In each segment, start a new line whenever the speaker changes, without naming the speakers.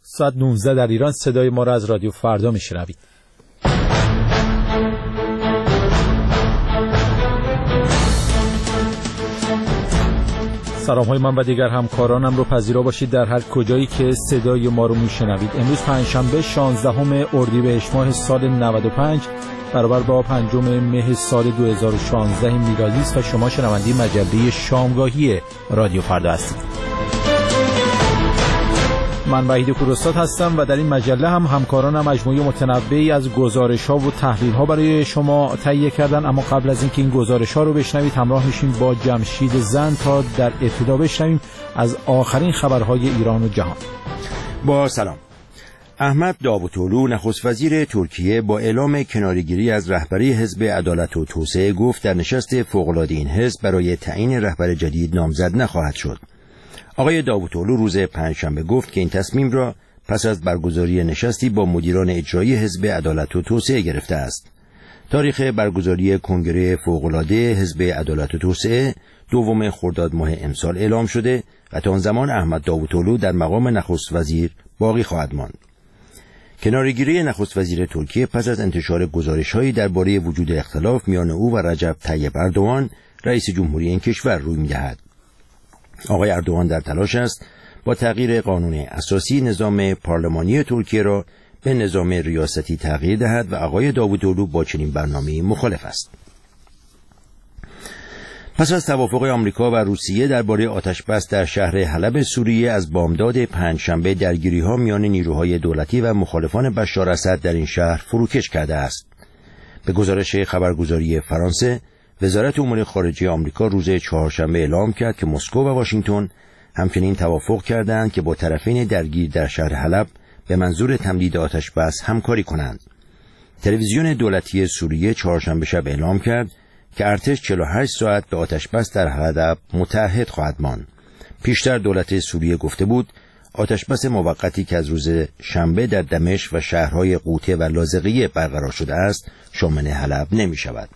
ساعت 19 در ایران. صدای ما را از رادیو فردا میشنوید. سلام های من و دیگر همکارانم رو پذیرا باشید در هر کجایی که صدای ما رو میشنوید. امروز پنجشنبه 16 اردیبهشت ماه سال 95 برابر با 5 مه سال 2016 میلادی است و شما شنونده مجله شامگاهی رادیو فردا هستید. من وحید کوروسات هستم و در این مجله همکارانم مجموعه متنوعی از گزارش‌ها و تحلیل‌ها برای شما تهیه کردن. اما قبل از اینکه این گزارش‌ها رو بشنوید همراه میشیم با جمشید زن تا در ابتدا بشنویم از آخرین خبرهای ایران و جهان.
با سلام. احمد داوطلو نخست وزیر ترکیه با اعلام کناره‌گیری از رهبری حزب عدالت و توسعه گفت در نشست فوق‌العاده این حزب برای تعیین رهبر جدید نامزد نخواهد شد. آقای داوطلو روز پنجشنبه گفت که این تصمیم را پس از برگزاری نشستی با مدیران اجرایی حزب عدالت و توسعه گرفته است. تاریخ برگزاری کنگره فوق‌العاده حزب عدالت و توسعه 2 خرداد ماه امسال اعلام شده و تا آن زمان احمد داوطلو در مقام نخست وزیر باقی خواهد ماند. کناره‌گیری نخست وزیر ترکیه پس از انتشار گزارش‌هایی درباره وجود اختلاف میان او و رجب طیب اردوغان رئیس جمهوری این کشور روی می‌دهد. آقای اردوغان در تلاش است با تغییر قانون اساسی نظام پارلمانی ترکیه را به نظام ریاستی تغییر دهد و آقای داوطلو با چنین برنامه‌ای مخالف است. پس از توافق آمریکا و روسیه درباره آتش‌بس در شهر حلب سوریه از بامداد پنجشنبه درگیری‌ها میان نیروهای دولتی و مخالفان بشار اسد در این شهر فروکش کرده است. به گزارش خبرگزاری فرانسه، وزارت امور خارجه آمریکا روز چهارشنبه اعلام کرد که مسکو و واشنگتن همچنین توافق کردند که با طرفین درگیر در شهر حلب به منظور تمدید آتش بس همکاری کنند. تلویزیون دولتی سوریه چهارشنبه شب اعلام کرد که ارتش 48 ساعت به آتش بس در حلب متعهد خواهد ماند. پیشتر دولت سوریه گفته بود آتش بس موقتی که از روز شنبه در دمشق و شهرهای قوطه و لاذقیه برقرار شده است شامل حلب نمی شود.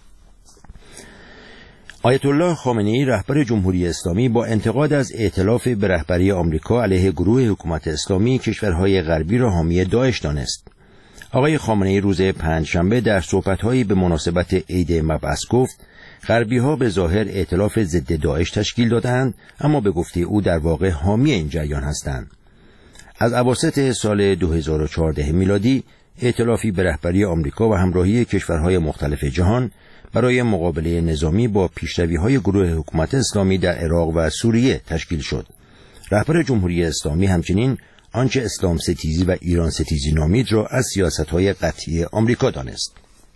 آیت الله خامنه‌ای رهبر جمهوری اسلامی با انتقاد از ائتلاف به رهبری آمریکا علیه گروه حکومت اسلامی کشورهای غربی را حامی داعش دانست. آقای خامنه‌ای روز پنجشنبه در صحبت‌هایی به مناسبت عید مبعث گفت غربی‌ها به ظاهر ائتلاف ضد داعش تشکیل دادند اما به گفته او در واقع حامی این جریان هستند. از اواسط سال 2014 میلادی ائتلافی به رهبری آمریکا و همراهی کشورهای مختلف جهان برای مقابله نظامی با پیشروی‌های گروه حکومت اسلامی در عراق و سوریه تشکیل شد. رهبر جمهوری اسلامی همچنین آنچه اسلام ستیزی و ایران ستیزی نامید را از سیاست‌های قطعی آمریکا دانست.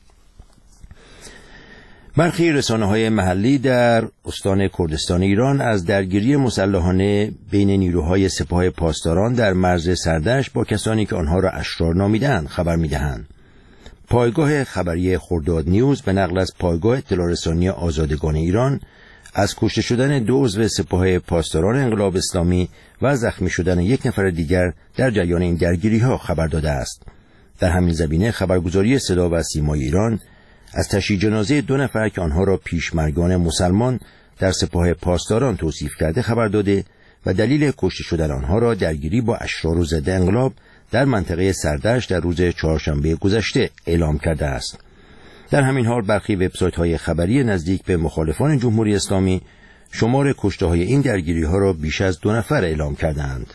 برخی رسانه‌های محلی در استان کردستان ایران از درگیری مسلحانه بین نیروهای سپاه پاسداران در مرز سردشت با کسانی که آنها را اشرار نامیدند خبر می‌دهند. پایگاه خبری خرداد نیوز به نقل از پایگاه اطلاع رسانی آزادگان ایران از کشته شدن 2 عضو سپاه پاسداران انقلاب اسلامی و زخمی شدن 1 نفر دیگر در جریان این درگیری‌ها خبر داده است. در همین زمینه خبرگزاری صدا و سیمای ایران از تشییع جنازه 2 نفر که آنها را پیشمرگان مسلمان در سپاه پاسداران توصیف کرده خبر داده و دلیل کشته شدن آنها را درگیری با اشرار و ضد انقلاب در منطقه سردشت در روز چهارشنبه گذشته اعلام کرده است. در همین حال برخی وبسایت‌های خبری نزدیک به مخالفان جمهوری اسلامی شمار کشته‌های این درگیری‌ها را بیش از 2 نفر اعلام کردند.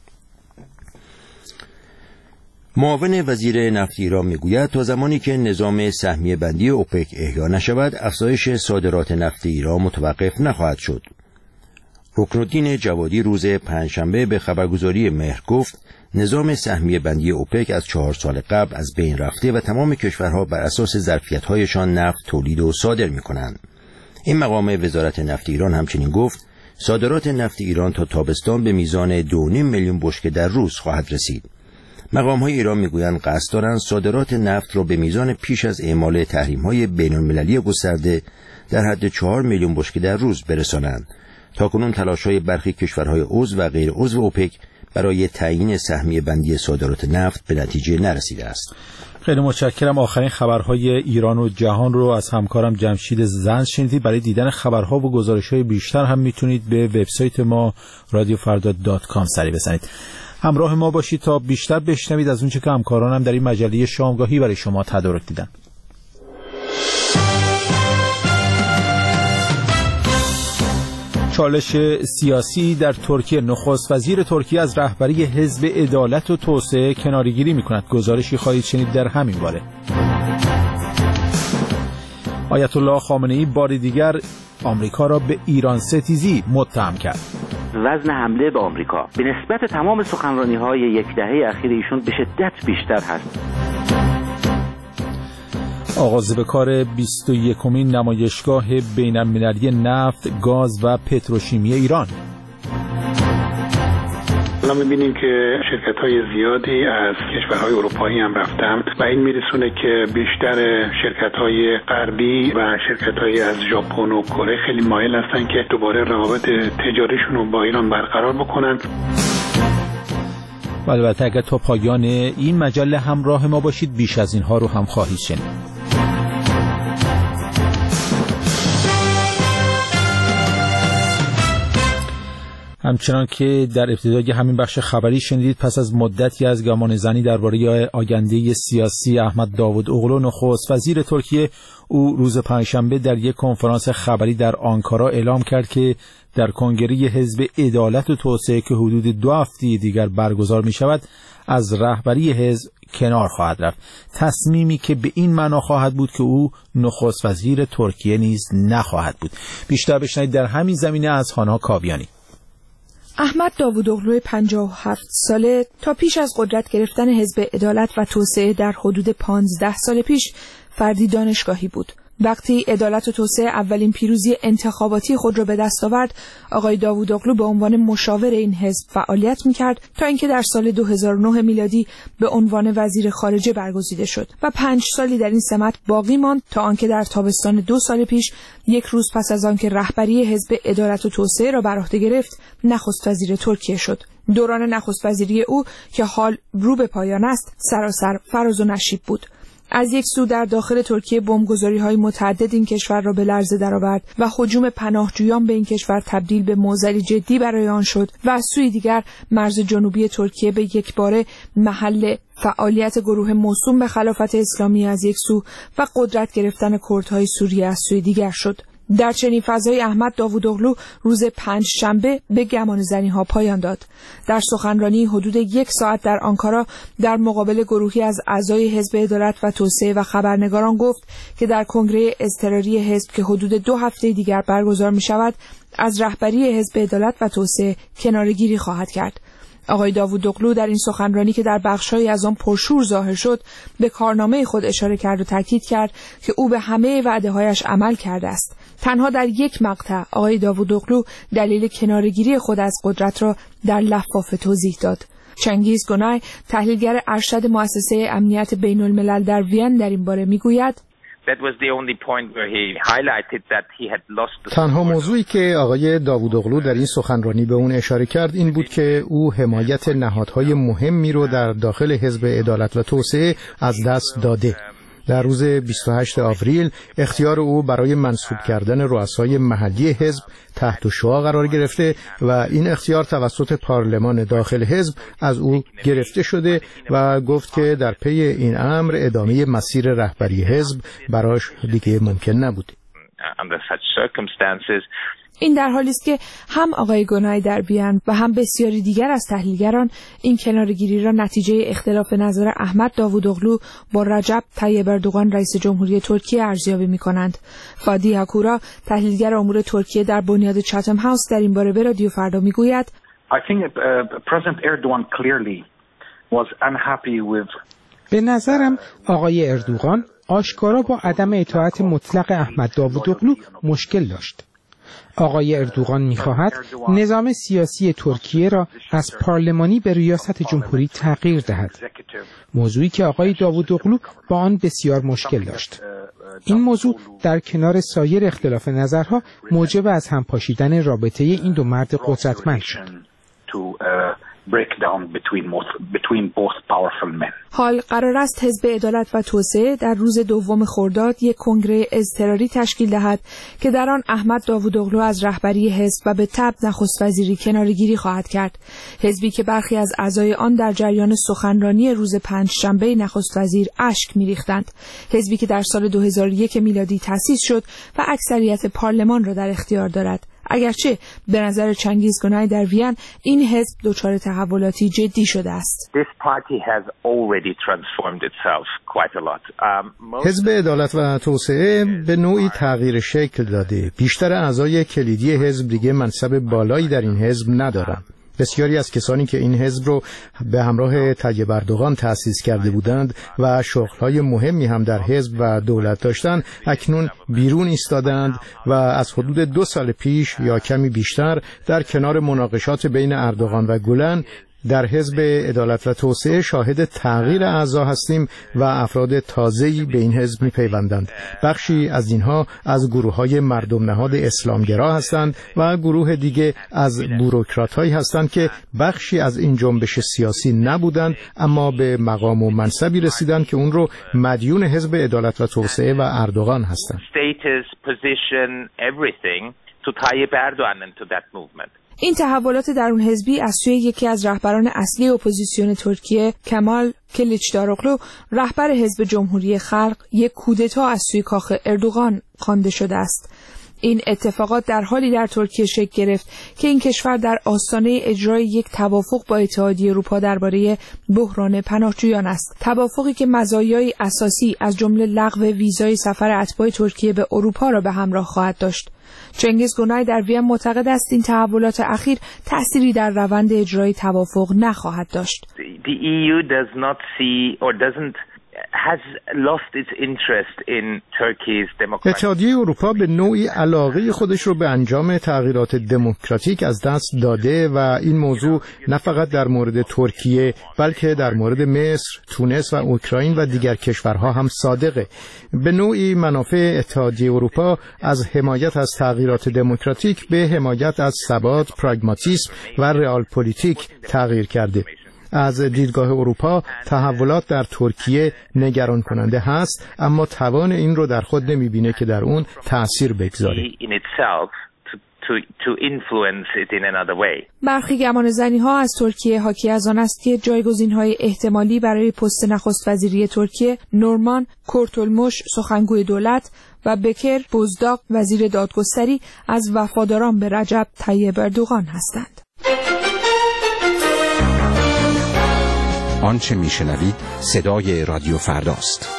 معاون وزیر نفت ایران میگوید تا زمانی که نظام سهمیه بندی اوپک احیا نشود افزایش صادرات نفت ایران متوقف نخواهد شد. رکنالدین جوادی روز پنجشنبه به خبرگزاری مهر گفت نظام سهمیه بندی اوپک از 4 سال قبل از بین رفته و تمام کشورها بر اساس ظرفیت‌هایشان نفت تولید و صادر می‌کنند. این مقام وزارت نفت ایران همچنین گفت صادرات نفت ایران تا تابستان به میزان 2.5 میلیون بشکه در روز خواهد رسید. مقام‌های ایران می‌گویند قصد دارند صادرات نفت را به میزان پیش از اعمال تحریم‌های بین‌المللی گسترده در حد 4 میلیون بشکه در روز برسانند. تاکنون تلاش‌های برخی کشورهای عضو و غیر عضو اوپک برای تعیین سهمیه بندی صادرات نفت به نتیجه نرسیده است.
خیلی متشکرم. آخرین خبرهای ایران و جهان رو از همکارم جمشید زن شنیدید. برای دیدن خبرها و گزارش‌های بیشتر هم میتونید به وبسایت ما radiofardad.com سری بزنید. همراه ما باشید تا بیشتر بشنوید از اونچه که همکارانم در این مجله شامگاهی برای شما تدارک دیدن. چالش سیاسی در ترکیه. نخست وزیر ترکیه از رهبری حزب عدالت و توسعه کناره‌گیری می‌کند. گزارشی خواهید شنید در همین باره. آیت الله خامنه‌ای بار دیگر آمریکا را به ایران ستیزی متهم کرد.
وزن حمله به آمریکا به نسبت تمام سخنرانی‌های یک دهه اخیر ایشون به شدت بیشتر هست.
آغاز به کار 21مین نمایشگاه بین‌المللی نفت، گاز و پتروشیمی ایران.
الان می‌بینیم که شرکت‌های زیادی از کشورهای اروپایی هم رفتن و این میرسونه که بیشتر شرکت‌های غربی و شرکت‌های از ژاپن و کره خیلی مایل هستن که دوباره روابط تجاریشون رو با ایران برقرار بکنن.
و البته اگر تا پایان این مجله همراه ما باشید بیش از اینها رو هم خواهید شنید. همچنان که در ابتدای همین بخش خبری شنیدید، پس از مدتی از گمانه‌زنی درباره آینده سیاسی احمد داوود اوغلو نخست وزیر ترکیه، او روز پنجشنبه در یک کنفرانس خبری در آنکارا اعلام کرد که در کنگره حزب عدالت و توسعه که حدود 2 هفته دیگر برگزار می شود از رهبری حزب کنار خواهد رفت. تصمیمی که به این معنا خواهد بود که او نخست وزیر ترکیه نیز نخواهد بود. بیشتر بشنوید در همین زمینه از هانا کاویانی.
احمد داوود اوغلو 57 ساله تا پیش از قدرت گرفتن حزب عدالت و توسعه در حدود 15 سال پیش فردی دانشگاهی بود. وقتی عدالت و توسعه اولین پیروزی انتخاباتی خود را به دست آورد، آقای داوود اوغلو به عنوان مشاور این حزب فعالیت می‌کرد تا اینکه در سال 2009 میلادی به عنوان وزیر خارجه برگزیده شد و 5 سالی در این سمت باقی ماند تا آنکه در تابستان 2 سال پیش، یک روز پس از آنکه رهبری حزب عدالت و توسعه را بر عهده گرفت، نخست وزیر ترکیه شد. دوران نخست وزیری او که حال رو به پایان است، سراسر فراز و نشیب بود. از یک سو در داخل ترکیه بمبگذاری‌های متعدد این کشور را به لرزه درآورد و هجوم پناهجویان به این کشور تبدیل به معضلی جدی برای آن شد و از سوی دیگر مرز جنوبی ترکیه به یک باره محل فعالیت گروه موسوم به خلافت اسلامی از یک سو و قدرت گرفتن کردهای سوریه از سوی دیگر شد. در چنین فضای احمد داوود اوغلو روز پنجشنبه به گمانه‌زنی‌ها پایان داد. در سخنرانی حدود 1 ساعت در آنکارا در مقابل گروهی از اعضای حزب عدالت و توسعه و خبرنگاران گفت که در کنگره اضطراری حزب که حدود 2 هفته دیگر برگزار می‌شود، از رهبری حزب عدالت و توسعه کناره‌گیری خواهد کرد. آقای داوود اوغلو در این سخنرانی که در بخش‌هایی از آن پرشور ظاهر شد، به کارنامه خود اشاره کرد و تاکید کرد که او به همه وعده‌هایش عمل کرده است. تنها در یک مقطع آقای داوود اوغلو دلیل کناره‌گیری خود از قدرت را در لفافه توضیح داد. چنگیز گونای، تحلیلگر ارشد مؤسسه امنیت بین‌الملل در وین، در این باره می‌گوید:
تنها موضوعی که آقای داوود اوغلو در این سخنرانی به اون اشاره کرد این بود که او حمایت نهادهای مهمی رو در داخل حزب عدالت و توسعه از دست داده. در روز 28 آوریل اختیار او برای منصوب کردن رؤسای محلی حزب تحت شعاع قرار گرفته و این اختیار توسط پارلمان داخل حزب از او گرفته شده و گفت که در پی این امر ادامه مسیر رهبری حزب براش دیگه ممکن نبوده.
این در حالی است که هم آقای گونای در وین و هم بسیاری دیگر از تحلیلگران این کناره‌گیری را نتیجه اختلاف نظر احمد داوود اوغلو با رجب طیب اردوغان رئیس جمهوری ترکیه ارزیابی می‌کنند. فادی هکورا، تحلیلگر امور ترکیه در بنیاد چاتم هاوس، در این باره به رادیو فردا می‌گوید:
به نظرم آقای اردوغان آشکارا با عدم اطاعت مطلق احمد داوود اوغلو مشکل داشت. آقای اردوغان می‌خواهد نظام سیاسی ترکیه را از پارلمانی به ریاست جمهوری تغییر دهد، موضوعی که آقای داوود اوغلو با آن بسیار مشکل داشت. این موضوع در کنار سایر اختلاف نظرها موجب از هم پاشیدن رابطه این دو مرد قدرتمند شد.
حال قرار است حزب عدالت و توسعه در روز 2 خرداد یک کنگره اضطراری تشکیل دهد که در آن احمد داوودوغلو از رهبری حزب و به تبع نخست وزیری کناره‌گیری خواهد کرد. حزبی که برخی از اعضای آن در جریان سخنرانی روز پنجشنبه نخست وزیر اشک می‌ریختند. حزبی که در سال 2001 میلادی تأسیس شد و اکثریت پارلمان را در اختیار دارد. اگرچه به نظر چنگیز گنای در وین این حزب دچار تحولاتی جدی شده است.
حزب عدالت و توسعه به نوعی تغییر شکل داده. بیشتر اعضای کلیدی حزب دیگه منصب بالایی در این حزب ندارند. بسیاری از کسانی که این حزب رو به همراه طیب اردوغان تأسیس کرده بودند و شغل‌های مهمی هم در حزب و دولت داشتند اکنون بیرون ایستادند و از حدود 2 سال پیش یا کمی بیشتر در کنار مناقشات بین اردوغان و گولن در حزب عدالت و توسعه شاهد تغییر اعضا هستیم و افراد تازه‌ای به این حزب می‌پیوندند. بخشی از اینها از گروه‌های مردم نهاد اسلامگرا هستند و گروه دیگه از بوروکرات‌هایی هستند که بخشی از این جنبش سیاسی نبودند اما به مقام و منصبی رسیدند که اون رو مدیون حزب عدالت و توسعه و اردوغان هستند.
این تحولات درون حزبی از سوی یکی از رهبران اصلی اپوزیسیون ترکیه کمال کلیچداروغلو رهبر حزب جمهوری خلق یک کودتا از سوی کاخ اردوغان خوانده شده است. این اتفاقات در حالی در ترکیه شکل گرفت که این کشور در آستانه اجرای یک توافق با اتحادیه اروپا درباره بحران پناهجویان است. توافقی که مزایای اساسی از جمله لغو ویزای سفر اتباع ترکیه به اروپا را به همراه خواهد داشت. چنگیز گنای در وین معتقد است این تحولات اخیر تأثیری در روند اجرای توافق نخواهد داشت.
The EU does not see or has lost its interest in Turkey's democracy.
اتحادیه اروپا به نوعی علاقه خودش رو به انجام تغییرات دموکراتیک از دست داده و این موضوع نه فقط در مورد ترکیه بلکه در مورد مصر، تونس و اوکراین و دیگر کشورها هم صادقه. به نوعی منافع اتحادیه اروپا از حمایت از تغییرات دموکراتیک به حمایت از ثبات، پراگماتیسم و رئال پلیتیک تغییر کرده. از دیدگاه اروپا تحولات در ترکیه نگران کننده هست اما توان این رو در خود نمیبینه که در اون تأثیر بگذاره.
برخی گمانه‌زنی ها از ترکیه حاکی از آن است که جایگزین های احتمالی برای پست نخست وزیری ترکیه نورمان کورتولموش سخنگوی دولت و بکر بوزداق وزیر دادگستری از وفاداران به رجب طیب اردوغان هستند.
آنچه میشنوید صدای رادیو فرداست.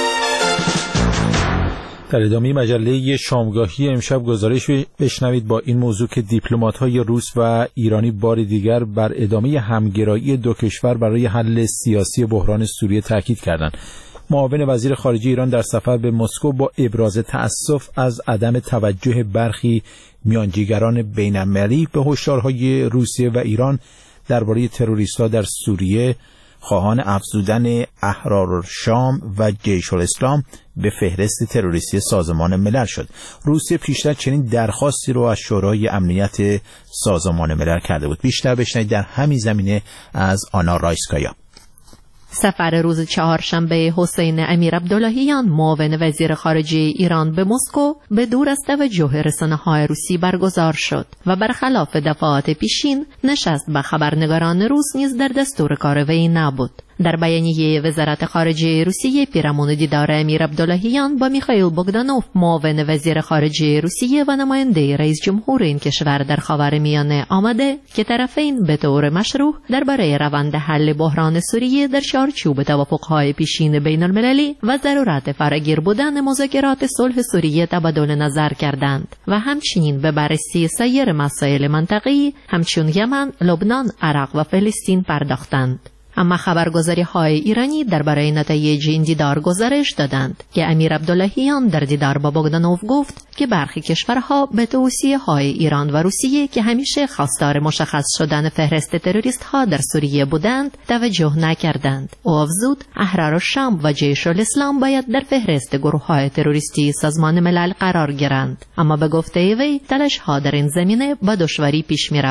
در ادامه مجله شامگاهی امشب گزارش بشنوید با این موضوع که دیپلمات‌های روس و ایرانی بار دیگر بر ادامه همگرایی دو کشور برای حل سیاسی بحران سوریه تاکید کردند. معاون وزیر خارجه ایران در سفر به مسکو با ابراز تأسف از عدم توجه برخی میانجیگران بین‌المللی به هشدارهای روسیه و ایران درباره تروریست‌ها در سوریه خواهان افزودن احرار شام و جیش الاسلام به فهرست تروریستی سازمان ملل شد. روسیه پیشتر چنین درخواستی رو از شورای امنیت سازمان ملل کرده بود. بیشتر بشنوید در همین زمینه از آنا رایسکایا.
سفر روز چهارشنبه حسین امیر عبداللهیان معاون وزیر خارجه ایران به مسکو به دور از توجه رسانه‌های روسی برگزار شد و برخلاف دفعات پیشین نشست با خبرنگاران روس نیز در دستور کار وی نبود. در بیانیه وزارت خارجه روسیه پیرامون دیدار امیر عبداللهیان با میخائیل بوگدانوف معاون وزیر خارجه روسیه و نماینده رئیس جمهور این کشور در خاورمیانه آمده که طرفین به طور مشروع درباره روند حل بحران سوریه در چارچوب توافق‌های پیشین بین‌المللی و ضرورت فراگیر بودن مذاکرات صلح سوریه تبادل نظر کردند و همچنین به بررسی سایر مسائل منطقه‌ای همچون یمن، لبنان، عراق و فلسطین پرداختند. اما خبرگزاری‌های ایرانی درباره نتایج این دیدار گزارش دادند که امیر عبداللهیان در دیدار با بوگدانوف گفت که برخی کشورها به توصیه‌های ایران و روسیه که همیشه خواستار مشخص شدن فهرست تروریست‌ها در سوریه بودند توجه نکردند. او افزود احرار شام و جیش الاسلام باید در فهرست گروه‌های تروریستی سازمان ملل قرار گیرند، اما به گفته وی تلاش‌ها در این زمینه با دشواری پیش می‌رود.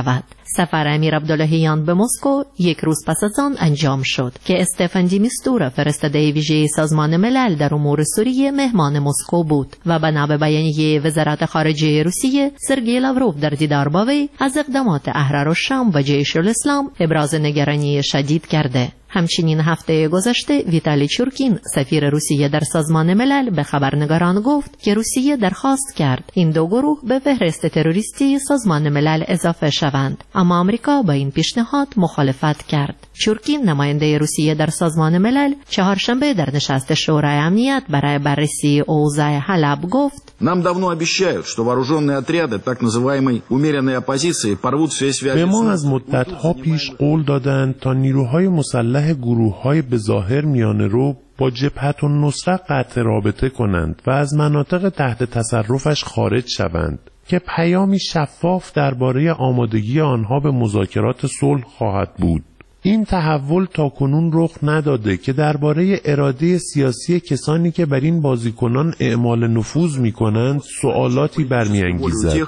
سفر امیر عبداللهیان به مسکو یک روز پس از آن انجام شد که استفان دی میستورا فرستاده ویژه سازمان ملل در امور سوریه مهمان مسکو بود و بنا به بیانیه وزارت خارجه روسیه سرگئی لاوروف در دیدار با وی از اقدامات احرار الشام و جیش الاسلام ابراز نگرانی شدید کرده. همچنین هفته گذشته ویتالی چورکین سفیر روسیه در سازمان ملل به خبرنگاران گفت که روسیه درخواست کرد این دو گروه به فهرست تروریستی سازمان ملل اضافه شوند، اما آمریکا با این پیشنهاد مخالفت کرد. چورکین نماینده روسیه در سازمان ملل چهارشنبه در نشست شورای امنیت برای بررسی اوضاع حلب گفت:
Нам давно обещают, что вооруженные отряды так называемой умеренной оппозиции порвут все связи.
به ما از مدت‌ها پیش قول دادند تا نیروهای مسلح گروه‌های به ظاهر میانه‌رو با جبهت النصره قطع رابطه کنند و از مناطق تحت تصرفش خارج شوند که پیامی شفاف درباره آمادگی آنها به مذاکرات صلح خواهد بود. این تحول تاکنون رخ نداده که درباره اراده سیاسی کسانی که بر این بازیکنان اعمال نفوذ می‌کنند سوالاتی برمی‌انگیزد.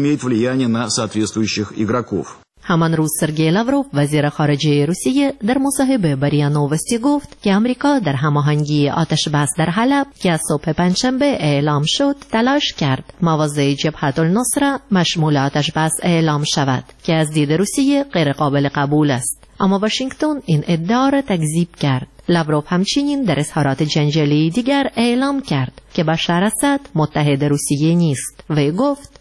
همان روز سرگئی لاوروف وزیر خارجه روسیه در مصاحبه با ریا نووستی گفت که آمریکا در هماهنگی آتش بس در حلب که از صبح پنجشنبه اعلام شد تلاش کرد مواضع جبهت النصره مشمول آتش بس اعلام شود که از دید روسیه غیر قابل قبول است، اما واشنگتن این ادعا را تکذیب کرد. لاوروف همچنین در اظهارات جنجالی دیگر اعلام کرد که بشار اسد متحد روسیه نیست و گفت: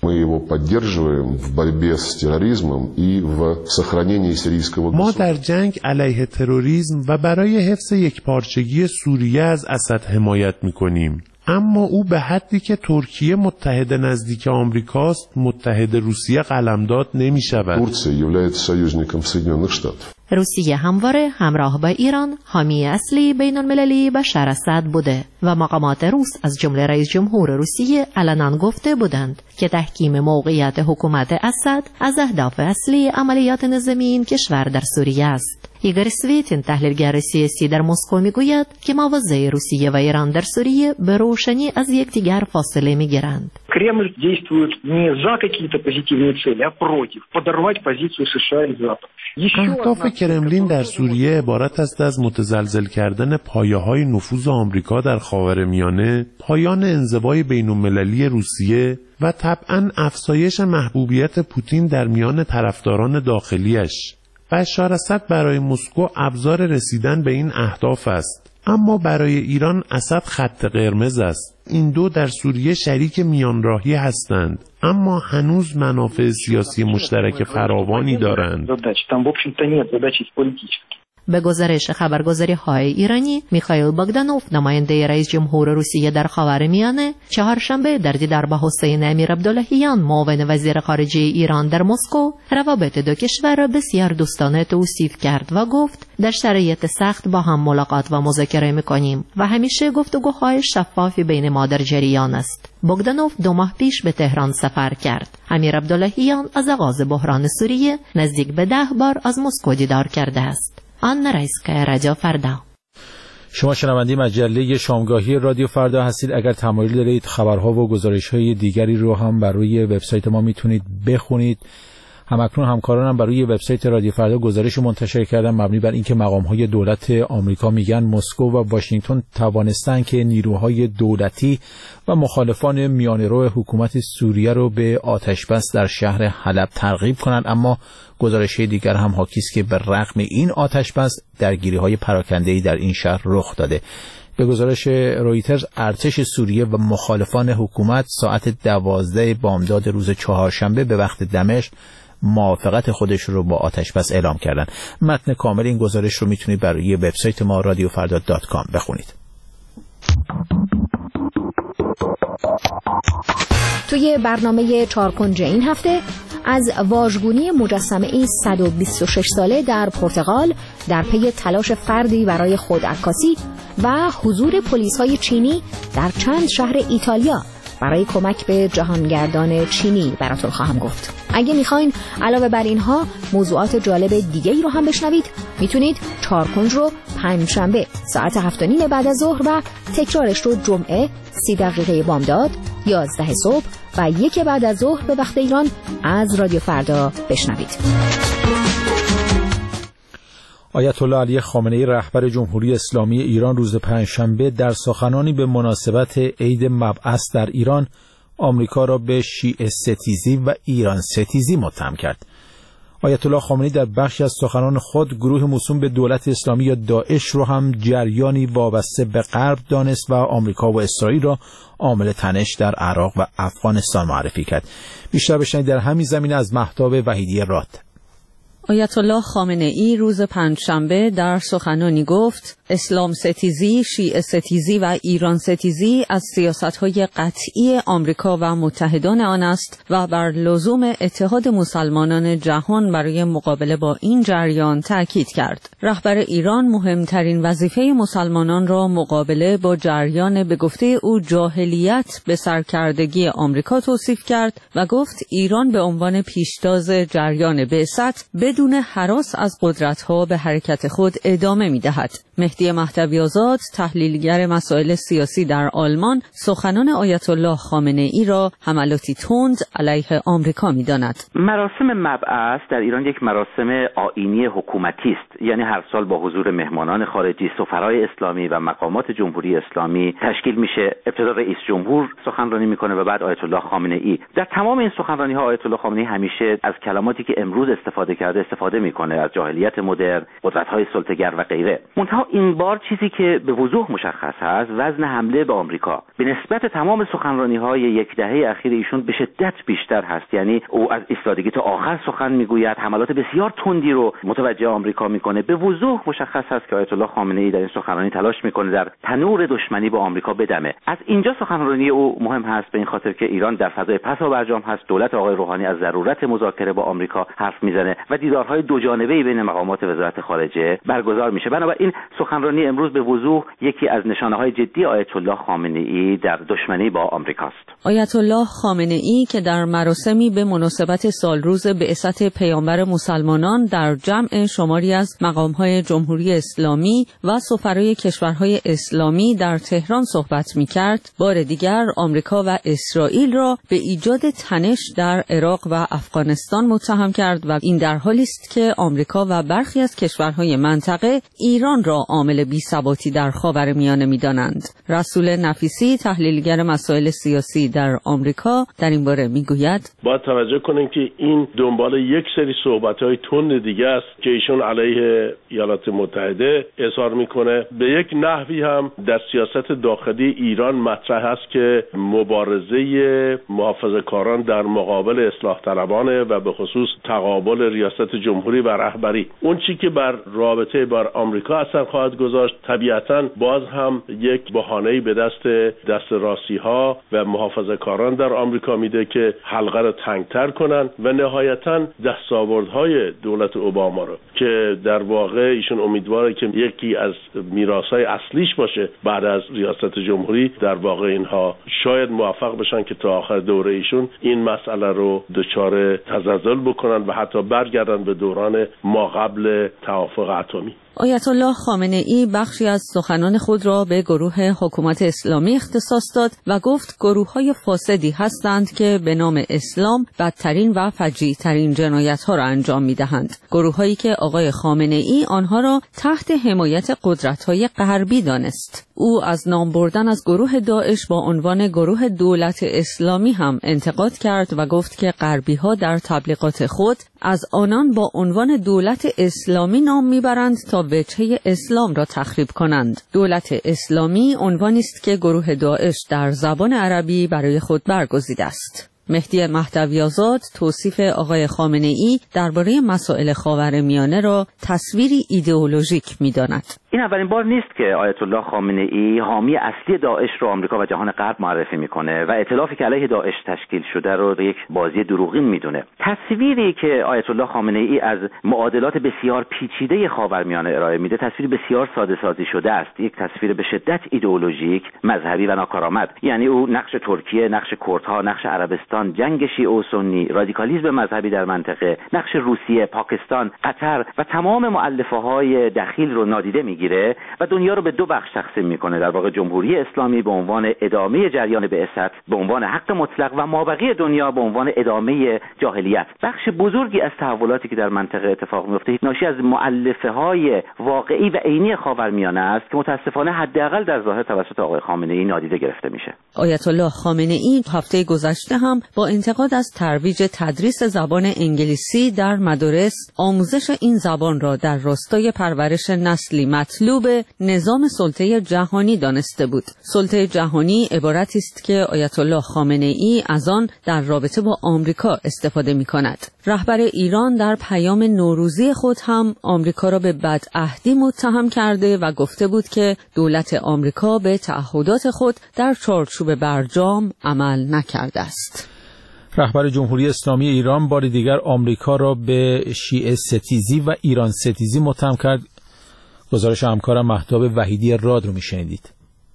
ما در جنگ علیه تروریسم و برای حفظ یکپارچگی سوریه از اسد حمایت می‌کنیم، اما او به حدی که ترکیه متحد نزدیک آمریکاست متحد روسیه قلمداد نمی‌شود.
روسیه همواره همراه با ایران حامی اصلی بین المللی بشار اسد بوده و مقامات روس از جمله رئیس جمهور روسیه علنا گفته بودند که تحکیم موقعیت حکومت اسد از اهداف اصلی عملیات نظامی این کشور در سوریه است. ایگور سویتین تحلیلگر سیاسی در مسکو میگوید که مواضع روسیه و ایران در سوریه به روشنی از یکدیگر فاصله میگیرند.
Кремль действует не за какие-то позитивные цели, а против, подорвать позицию США и Запада.
اهداف کرملین در سوریه عبارت است از متزلزل کردن پایه‌های نفوذ آمریکا در خاورمیانه، پایان انزوای بین‌المللی روسیه و طبعاً افزایش محبوبیت پوتین در میان طرفداران داخلیش. بشار اسد برای مسکو ابزار رسیدن به این اهداف است، اما برای ایران اسد خط قرمز است. این دو در سوریه شریک میانراهی هستند، اما هنوز منافع سیاسی مشترک فراوانی دارند.
به گزارش خبرگزاری‌های ایرانی، میخائیل باگدانوف نماینده رئیس جمهور روسیه در خاورمیانه چهارشنبه در دیدار با حسین امیر عبداللهیان معاون وزیر خارجه ایران در مسکو روابط دو کشور را بسیار دوستانه توصیف کرد و گفت در شرایط سخت با هم ملاقات و مذاکره میکنیم و همیشه گفتگوهای شفافی بین ما در جریان است. باگدانوف 2 ماه پیش به تهران سفر کرد. امیر عبداللهیان از آغاز بحران سوریه نزدیک به 10 بار از مسکو دیدار کرده است. آن رایسکای رادیو فردا.
شما شنونده مجله شامگاهی رادیو فردا هستید. اگر تمایل دارید خبرها و گزارش‌های دیگری رو هم بر روی وبسایت ما میتونید بخونید. همکنون همکارانم بر روی وبسایت رادیو فردا گزارش منتشر کردن مبنی بر اینکه مقام‌های دولت آمریکا میگن مسکو و واشنگتن توانستن که نیروهای دولتی و مخالفان میانه‌رو حکومت سوریه رو به آتش‌بس در شهر حلب ترغیب کنند، اما گزارش‌های دیگر هم حاکی است که به رغم این آتش‌بس درگیری‌های پراکنده‌ای در این شهر رخ داده. به گزارش رویترز ارتش سوریه و مخالفان حکومت ساعت 12 بامداد روز چهارشنبه به وقت دمشق موافقت خودش رو با آتش‌بس اعلام کردن. متن کامل این گزارش رو میتونید برای وبسایت ما radiofarda.com بخونید.
توی برنامه چارکنج این هفته از واژگونی مجسمه 126 ساله در پرتغال در پی تلاش فردی برای خودعکاسی و حضور پلیس‌های چینی در چند شهر ایتالیا برای کمک به جهانگردان چینی براتون خواهم گفت. اگه میخواین علاوه بر اینها موضوعات جالب دیگه ای رو هم بشنوید، میتونید چارکنج رو پنجشنبه ساعت 7:30 بعد از ظهر و تکرارش رو جمعه 30 دقیقه بامداد 11 صبح و 1 بعد از ظهر به وقت ایران از رادیو فردا بشنوید.
آیت الله علی خامنه‌ای رهبر جمهوری اسلامی ایران روز پنجشنبه در سخنانی به مناسبت عید مبعث در ایران آمریکا را به شیعه ستیزی و ایران ستیزی متهم کرد. آیت الله خامنه‌ای در بخشی از سخنان خود گروه موسوم به دولت اسلامی یا داعش رو هم جریانی وابسته به غرب دانست و آمریکا و اسرائیل را عامل تنش در عراق و افغانستان معرفی کرد. بیشتر بشنوید در همین زمینه از مهتاب وحیدی راد.
آیت الله خامنه‌ای روز پنجشنبه در سخنانی گفت اسلام ستیزی، شیعه ستیزی و ایران ستیزی از سیاست‌های قطعی آمریکا و متحدان آن است و بر لزوم اتحاد مسلمانان جهان برای مقابله با این جریان تاکید کرد. رهبر ایران مهمترین وظیفه مسلمانان را مقابله با جریان به گفته او جاهلیت به سرکردگی آمریکا توصیف کرد و گفت ایران به عنوان پیشتاز جریان بعثت بدون هراس از قدرت‌ها به حرکت خود ادامه می‌دهد. مهدی مهدوی آزاد، تحلیلگر مسائل سیاسی در آلمان، سخنان آیت الله خامنه‌ای را حملاتی تند علیه آمریکا می‌داند.
مراسم مبعث در ایران یک مراسم آیینی حکومتی است، یعنی هر سال با حضور مهمانان خارجی، سفرای اسلامی و مقامات جمهوری اسلامی تشکیل میشه. ابتدا رئیس جمهور سخنرانی میکنه و بعد آیت الله خامنه‌ای. در تمام این سخنرانی‌ها آیت الله خامنه‌ای همیشه از کلماتی که امروز استفاده میکنه، از جاهلیت مدرن، قدرت‌های سلطه‌گر و غیره. منتها این بار چیزی که به وضوح مشخص است وزن حمله به آمریکا به نسبت تمام سخنرانی‌های یک دهه اخیر ایشون به شدت بیشتر هست. یعنی او از ایستادگی تا آخر سخن میگوید، حملات بسیار تندی رو متوجه آمریکا میکنه. به وضوح مشخص است که آیت الله خامنه‌ای در این سخنرانی تلاش میکنه در تنور دشمنی با آمریکا بدمه. از اینجا سخنرانی او مهم هست به این خاطر که ایران در فضای پسابرجام هست. دولت آقای روحانی از ضرورت مذاکره با آمریکا حرف میزنه و دیدارهای دو جانبه‌ای بین مقامات وزارت خارجه برگزار میشه. بنابراین سخنرانی امروز به وضوح یکی از نشانه‌های جدی آیت الله خامنه‌ای در دشمنی با آمریکاست.
آیت الله خامنه‌ای که در مراسمی به مناسبت سالروز بعثت پیامبر مسلمانان در جمع شماری از مقام‌های جمهوری اسلامی و سفرای کشورهای اسلامی در تهران صحبت می‌کرد، بار دیگر آمریکا و اسرائیل را به ایجاد تنش در عراق و افغانستان متهم کرد و این در حالی است که آمریکا و برخی از کشورهای منطقه ایران را عامل بی‌ثباتی در خاورمیانه می‌دانند. رسول نفیسی، تحلیلگر مسائل سیاسی در آمریکا، در این باره می‌گوید
باید توجه کنیم که این دنبال یک سری صحبت‌های تند دیگه است که ایشون علیه ایالات متحده اظهار می‌کنه. به یک نحوی هم در سیاست داخلی ایران مطرح است که مبارزه محافظه‌کاران در مقابل اصلاح طلبانه و به خصوص تقابل ریاست جمهوری و رهبری. اون چی که بر رابطه بر آمریکا اثر خواهد گذاشت طبیعتاً باز هم یک بهانه‌ای به دست راستی‌ها و محافظه‌کاران در آمریکا میده که حلقه رو تنگتر کنن و نهایتاً دستاوردهای دولت اوباما رو که در واقع ایشون امیدواره که یکی از میراث‌های اصلیش باشه بعد از ریاست جمهوری، در واقع اینها شاید موفق بشن که تا آخر دوره ایشون این مسئله رو دچار تزلزل بکنن و حتی برگردن به دوران ما قبل توافق اتمی.
آیت الله خامنه‌ای بخشی از سخنان خود را به گروه حکومت اسلامی اختصاص داد و گفت گروه‌های فاسدی هستند که به نام اسلام بدترین و فجیع‌ترین جنایت‌ها را انجام می‌دهند. گروه‌هایی که آقای خامنه‌ای آنها را تحت حمایت قدرت‌های غربی دانست. او از نام بردن از گروه داعش با عنوان گروه دولت اسلامی هم انتقاد کرد و گفت که غربی‌ها در تبلیغات خود از آنان با عنوان دولت اسلامی نام میبرند تا وجهه اسلام را تخریب کنند. دولت اسلامی عنوانی است که گروه داعش در زبان عربی برای خود برگزیده است. مهدی مهدوی آزاد توصیف آقای خامنه‌ای درباره مسائل خاورمیانه را تصویری ایدئولوژیک می‌داند.
این اولین بار نیست که آیت الله خامنه‌ای حامی اصلی داعش رو آمریکا و جهان غرب معرفی میکنه و ائتلافی که علیه داعش تشکیل شده رو یک بازی دروغین میدونه. تصویری که آیت الله خامنه‌ای از معادلات بسیار پیچیده خاورمیانه ارائه میده تصویر بسیار ساده سازی شده است، یک تصویر به شدت ایدئولوژیک، مذهبی و ناکارآمد. یعنی او نقش ترکیه، نقش کردها، نقش عربستان، جنگ شیعه و سنی، رادیکالیسم مذهبی در منطقه، نقش روسیه، پاکستان، قطر و تمام مؤلفه‌های دخیل رو نادیده میگیره میگیره و دنیا رو به دو بخش تقسیم میکنه. در واقع جمهوری اسلامی به عنوان ادامه جریان بعثت به عنوان حق مطلق و مابقی دنیا به عنوان ادامه جاهلیت. بخش بزرگی از تحولاتی که در منطقه اتفاق میفته ناشی از مؤلفه‌های واقعی و عینی خاورمیانه است که متاسفانه حداقل در ظاهر توسط آقای خامنه‌ای نادیده گرفته میشه.
آیت الله خامنه‌ای هفته گذشته هم با انتقاد از ترویج تدریس زبان انگلیسی در مدارس آموزش این زبان را در راستای پرورش نسلی مطلوب نظام سلطه جهانی دانسته بود. سلطه جهانی عبارتی است که آیت الله خامنه‌ای از آن در رابطه با آمریکا استفاده می‌کند. رهبر ایران در پیام نوروزی خود هم آمریکا را به بدعهدی متهم کرده و گفته بود که دولت آمریکا به تعهدات خود در چارچوب برجام عمل نکرده است.
رهبر جمهوری اسلامی ایران بار دیگر آمریکا را به شیعه ستیزی و ایران ستیزی متهم کرد. گزارش همکارم مهتاب وحیدی راد رو میشنیدید.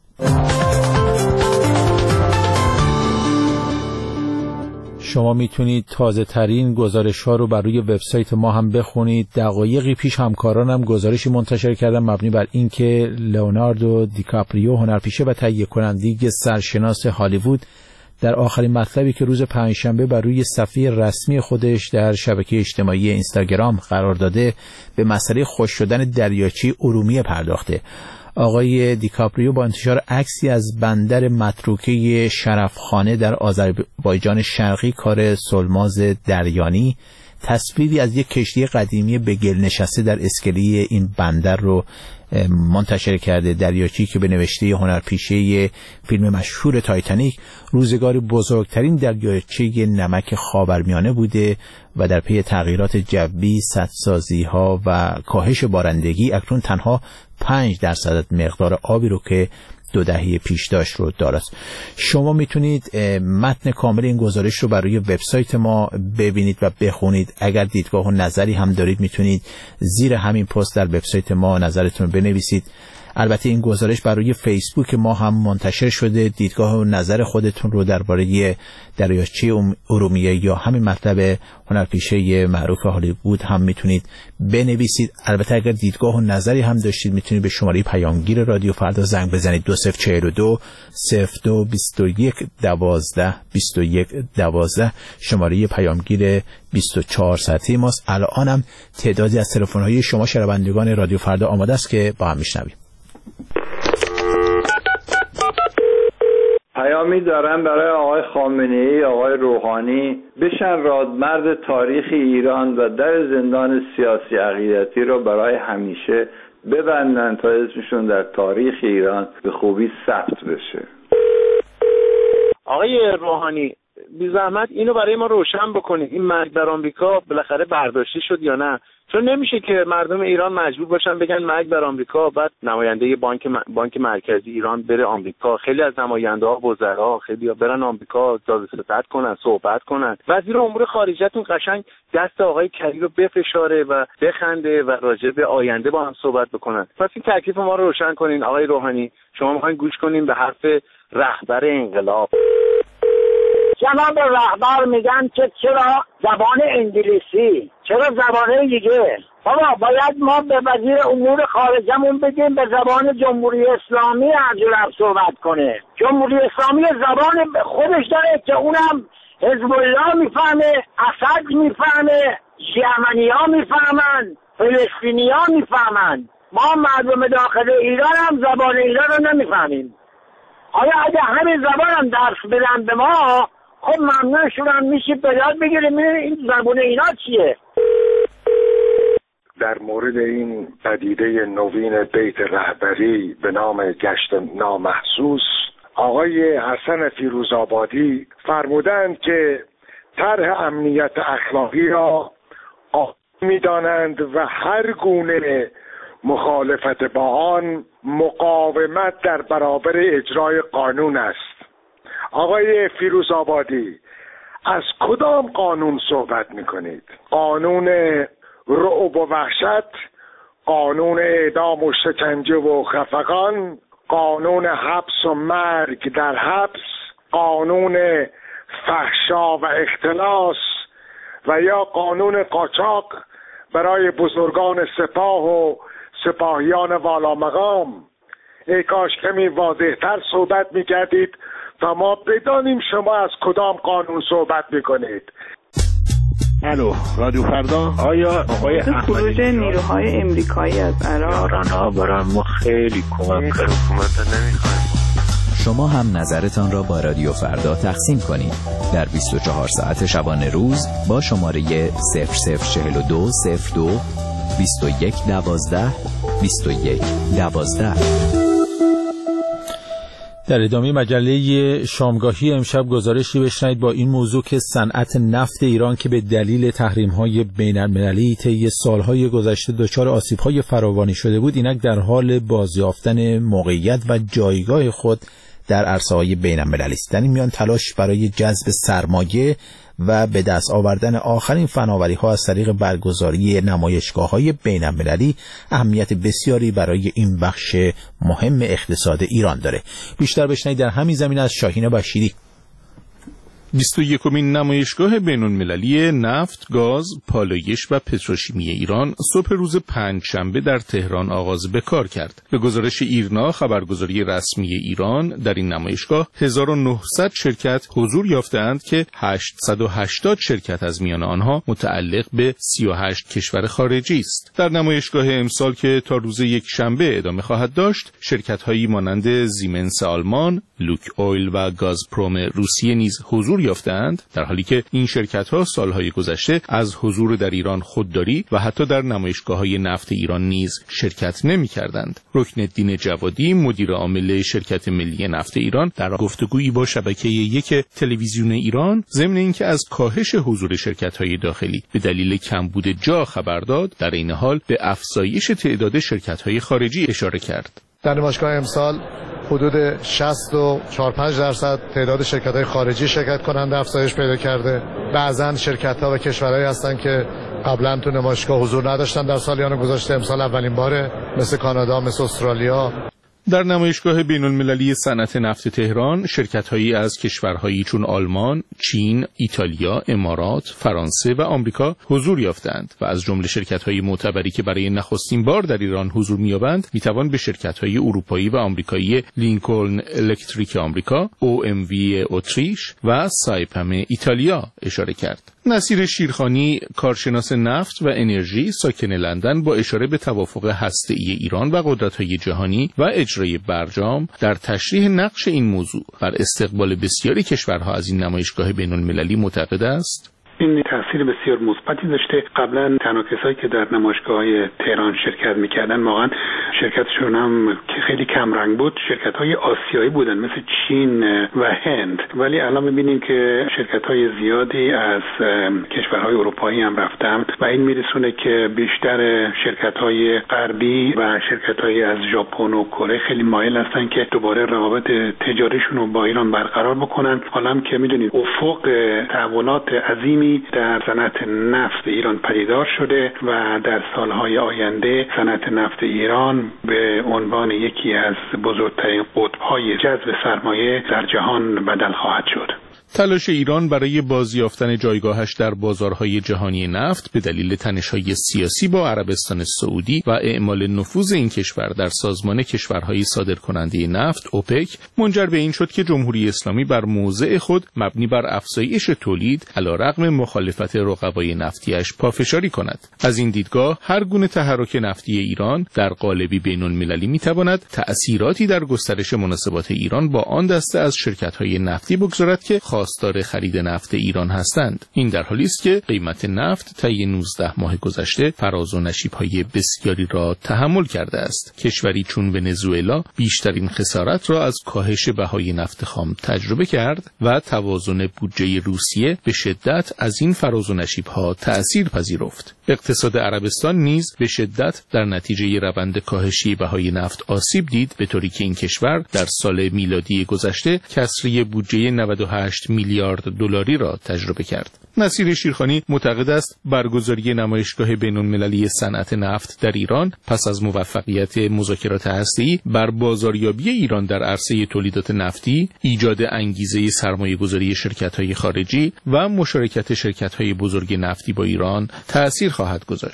شما میتونید تازه ترین گزارش ها رو بر روی وبسایت ما هم بخونید. دقایقی پیش همکارانم گزارشی منتشر کردن مبنی بر اینکه لئوناردو دیکاپریو هنرپیشه و تهیه کننده سرشناس هالیوود در آخرین مطلبی که روز پنجشنبه بر روی صفحه رسمی خودش در شبکه اجتماعی اینستاگرام قرار داده به مسئله خشک شدن دریاچه ارومیه پرداخته. آقای دیکاپریو با انتشار عکسی از بندر متروکه شرفخانه در آذربایجان شرقی کار سلماز دریانی تصویری از یک کشتی قدیمی به گل نشسته در اسکله این بندر رو منتشر کرده. دریاچه‌ای که به نوشته هنرپیشه فیلم مشهور تایتانیک روزگاری بزرگترین دریاچه نمک خاورمیانه بوده و در پی تغییرات جوی، سدسازی‌ها و کاهش بارندگی اکنون تنها 5% مقدار آبی رو که 2 دهه پیش داشت رو دارد. شما میتونید متن کامل این گزارش رو بر روی وبسایت ما ببینید و بخونید. اگر دیدگاه و نظری هم دارید میتونید زیر همین پست در وبسایت ما نظرتون رو بنویسید. البته این گزارش بر روی فیسبوک ما هم منتشر شده. دیدگاه و نظر خودتون رو درباره دریاچه ارومیه یا همین مطلب هنرپیشه معروف هالیوود هم میتونید بنویسید. البته اگر دیدگاه و نظری هم داشتید میتونید به شماره پیامگیر رادیو فردا زنگ بزنید 2042 02 21 12 21 12 شماره پیامگیر 24 ساعته ماست. الانم تعدادی از تلفن‌های شما شنوندگان رادیو فردا آماده است که با هم میشنویم.
پیامی دارم برای آقای خامنه‌ای، آقای روحانی بشن رادمرد تاریخ ایران و در زندان سیاسی عقیدتی رو برای همیشه ببندن تا اسمشون در تاریخ ایران به خوبی ثبت بشه.
آقای روحانی بی زحمت اینو برای ما روشن بکنید، این مرگ در آمریکا بالاخره برداشته شد یا نه؟ چون نمیشه که مردم ایران مجبور باشن بگن مرگ بر آمریکا، بعد نماینده بانک مرکزی ایران بره آمریکا، خیلی از نماینده‌ها وزرا خیلی برن آمریکا دادستد کنن، صحبت کنن. وزیر امور خارجه‌تون قشنگ دست آقای کری رو بفشاره و بخنده و راجع به آینده با هم صحبت بکنن. پس این تکلیف ما رو روشن کنین آقای روحانی. شما میخواین گوش کنین به حرف رهبر انقلاب.
جناب رهبر میگن که چرا زبان انگلیسی، چرا زبانه دیگه؟ بابا باید ما به وزیر امور خارجمون بگیم به زبان جمهوری اسلامی هرجور صحبت کنه. جمهوری اسلامی زبان خودش داره که اونم حزب الله میفهمه، اسد میفهمه، یمنی‌ها میفهمن، فلسطینی‌ها میفهمن. ما مردم داخل ایران هم زبان ایران رو نمیفهمیم. آیا اگه همین زبان هم درس بدن به ما، خب ممنونشون هم میشه به یاد بگیریم این زبان اینا چیه.
در مورد این پدیده نوین بیت رهبری به نام گشت نامحسوس، آقای حسن فیروزآبادی فرمودند که طرح امنیت اخلاقی را می‌دانند و هر گونه مخالفت با آن مقاومت در برابر اجرای قانون است. آقای فیروزآبادی، از کدام قانون صحبت میکنید؟ قانون رعب و وحشت، قانون اعدام و شکنجه و خفقان، قانون حبس و مرگ در حبس، قانون فحشا و اختلاس و یا قانون قاچاق برای بزرگان سپاه و سپاهیان والا مقام، ای کاش کمی واضح‌تر صحبت می‌کردید تا ما بدانیم شما از کدام قانون صحبت می‌کنید.
الو رادیو فردا. آیا آقای
خروج نیروهای امریکایی از عراق
برای ما خیلی کمک کرد. حکومت نمی‌خوایم.
شما هم نظرتان را با رادیو فردا تقسیم کنید در 24 ساعت شبانه روز با شماره 0042 02 21 12 21 12.
در ادامه مجله شامگاهی امشب گزارشی بشنوید با این موضوع که صنعت نفت ایران که به دلیل تحریم‌های بین‌المللی طی سال‌های گذشته دچار آسیب‌های فراوانی شده بود، اینک در حال بازیافتن موقعیت و جایگاه خود در عرصه‌های بین‌المللی است. در این میان تلاش برای جذب سرمایه و به دست آوردن آخرین فناوری‌ها از طریق برگزاری نمایشگاه‌های بین‌المللی اهمیت بسیاری برای این بخش مهم اقتصاد ایران داره. بیشتر بشنوید در همین زمینه از شاهین بشیری.
21مین نمایشگاه بین‌المللی نفت، گاز، پالایش و پتروشیمی ایران صبح روز پنجشنبه در تهران آغاز به کار کرد. به گزارش ایرنا، خبرگزاری رسمی ایران، در این نمایشگاه 1900 شرکت حضور یافتند که 880 شرکت از میان آنها متعلق به 38 کشور خارجی است. در نمایشگاه امسال که تا روز یکشنبه ادامه خواهد داشت، شرکت‌هایی مانند زیمنس آلمان، لوک اویل و گازپروم روسیه نیز حضور یافتند، در حالی که این شرکت‌ها سالهای گذشته از حضور در ایران خودداری و حتی در نمایشگاه‌های نفت ایران نیز شرکت نمی‌کردند. رکن‌الدین جوادی، مدیر عامل شرکت ملی نفت ایران، در گفتگویی با شبکه 1 تلویزیون ایران ضمن اینکه از کاهش حضور شرکت‌های داخلی به دلیل کمبود جا خبر داد، در این حال به افزایش تعداد شرکت‌های خارجی اشاره کرد.
در نمایشگاه امسال حدود 64-65% تعداد شرکت‌های خارجی شرکت کننده افزایش پیدا کرده. بعضاً شرکت‌ها و کشورهایی هستن که قبلا تو نمایشگاه حضور نداشتن در سالیان گذشته، امسال اولین باره، مثل کانادا، مثل استرالیا.
در نمایشگاه بین‌المللی صنعت نفت تهران، شرکت‌هایی از کشورهایی چون آلمان، چین، ایتالیا، امارات، فرانسه و آمریکا حضور یافتند و از جمله شرکت‌های معتبری که برای نخستین بار در ایران حضور می‌یابند، می‌توان به شرکت‌های اروپایی و آمریکایی لینکلن الکتریک آمریکا، OMV اتریش و سایپم ایتالیا اشاره کرد. نصیر شیرخانی، کارشناس نفت و انرژی ساکن لندن، با اشاره به توافق هسته‌ای ایران و قدرت‌های جهانی و اجرای برجام در تشریح نقش این موضوع بر استقبال بسیاری کشورها از این نمایشگاه بین‌المللی معتقد است.
این تاثیر بسیار مثبتی داشته. قبلا تنها کسایی که در نمایشگاه‌های تهران شرکت می‌کردن واقعا شرکتشون هم که خیلی کم رنگ بود، شرکت‌های آسیایی بودن مثل چین و هند، ولی الان می‌بینیم که شرکت‌های زیادی از کشورهای اروپایی هم رفتن و این میرسونه که بیشتر شرکت‌های غربی و شرکت‌های از ژاپن و کره خیلی مایل هستن که دوباره روابط تجاریشون رو با ایران برقرار بکنن. حالا هم که می‌دونید افق تحولات عظیمی در صنعت نفت ایران پدیدار شده و در سالهای آینده صنعت نفت ایران به عنوان یکی از بزرگترین قطب‌های جذب سرمایه در جهان بدل خواهد شد.
تلاش ایران برای بازیافتن جایگاهش در بازارهای جهانی نفت به دلیل تنش‌های سیاسی با عربستان سعودی و اعمال نفوذ این کشور در سازمان کشورهای صادرکننده نفت اوپک منجر به این شد که جمهوری اسلامی بر موضع خود مبنی بر افزایش تولید علیرغم مخالفت رقبای نفتیش پافشاری کند. از این دیدگاه هر گونه تحرک نفتی ایران در قالبی بین‌المللی می‌تواند تأثیراتی در گسترش مناسبات ایران با آن دسته از شرکت‌های نفتی بگذارد که خواستار خرید نفت ایران هستند. این در حالی است که قیمت نفت طی 19 ماه گذشته فراز و نشیب‌های بسیاری را تحمل کرده است. کشوری چون ونزوئلا بیشترین خسارت را از کاهش بهای نفت خام تجربه کرد و توازن بودجه روسیه به شدت از این فراز و نشیب‌ها تأثیر پذیرفت. اقتصاد عربستان نیز به شدت در نتیجه روند کاهشی بهای نفت آسیب دید، به طوری که این کشور در سال میلادی گذشته کسری بودجه 98 میلیارد دلاری را تجربه کرد. نصیر شیرخانی معتقد است برگزاری نمایشگاه بین‌المللی صنعت نفت در ایران پس از موفقیت مذاکرات هسته‌ای بر بازاریابی ایران در عرصه تولیدات نفتی، ایجاد انگیزه سرمایه‌گذاری شرکت‌های خارجی و مشارکت شرکت‌های بزرگ نفتی با ایران تأثیر خواهد گذاشت.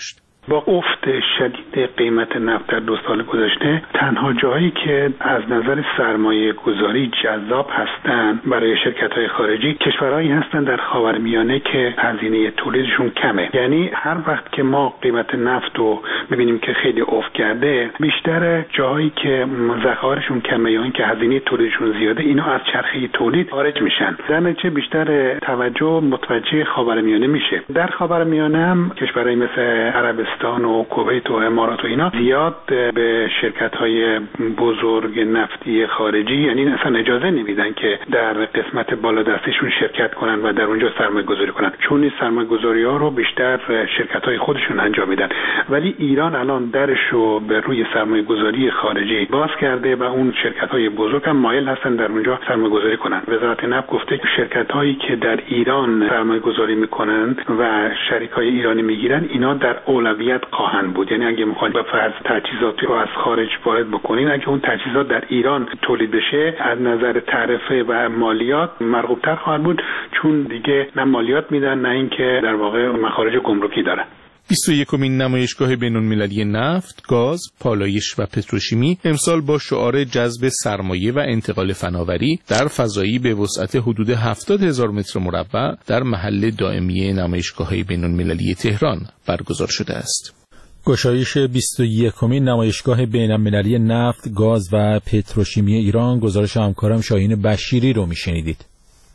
با افت شدید قیمت نفت در 2 سال گذشته تنها جایی که از نظر سرمایه گذاری جذاب هستند برای شرکت‌های خارجی کشورهایی هستند در خاورمیانه که هزینه تولیدشون کمه. یعنی هر وقت که ما قیمت نفت رو ببینیم که خیلی افت کرده، بیشتر جایی که ذخایرشون کمه یا اینکه هزینه تولیدشون زیاده، اینا از چرخه تولید خارج میشن. در نتیجه بیشتر توجه متوجه خاورمیانه میشه. در خاورمیانه هم کشورهای مثل عربستان و کویت و امارات و اینا زیاد به شرکت‌های بزرگ نفتی خارجی یعنی اصلا اجازه نمیدن که در قسمت بالادستشون شرکت کنن و در اونجا سرمایه‌گذاری کنن، چون این سرمایه‌گذاری‌ها رو بیشتر شرکت‌های خودشون انجام میدن. ولی ایران الان درش رو به روی سرمایه‌گذاری خارجی باز کرده و اون شرکت‌های بزرگ هم مایل هستن در اونجا سرمایه‌گذاری کنن. وزارت نفت گفته شرکت‌هایی که در ایران سرمایه‌گذاری میکنن و شریکای ایرانی میگیرن، اینا در اولویت خواهند بود. یعنی اگه میخواید به فرض تجهیزاتی رو از خارج وارد بکنین، اگه اون تجهیزات در ایران تولید بشه از نظر تعرفه و مالیات مرغوب‌تر خواهد بود، چون دیگه نه مالیات میدن نه اینکه در واقع مخارج گمرکی دارن.
21مین نمایشگاه بین‌المللی نفت، گاز، پالایش و پتروشیمی امسال با شعار جذب سرمایه و انتقال فناوری در فضایی به وسعت حدود 70,000 متر مربع در محل دائمی نمایشگاه‌های بین‌المللی تهران برگزار شده است.
گشایش 21مین نمایشگاه بین‌المللی نفت، گاز و پتروشیمی ایران، گزارش همکارم شاهین بشیری رو میشنیدید.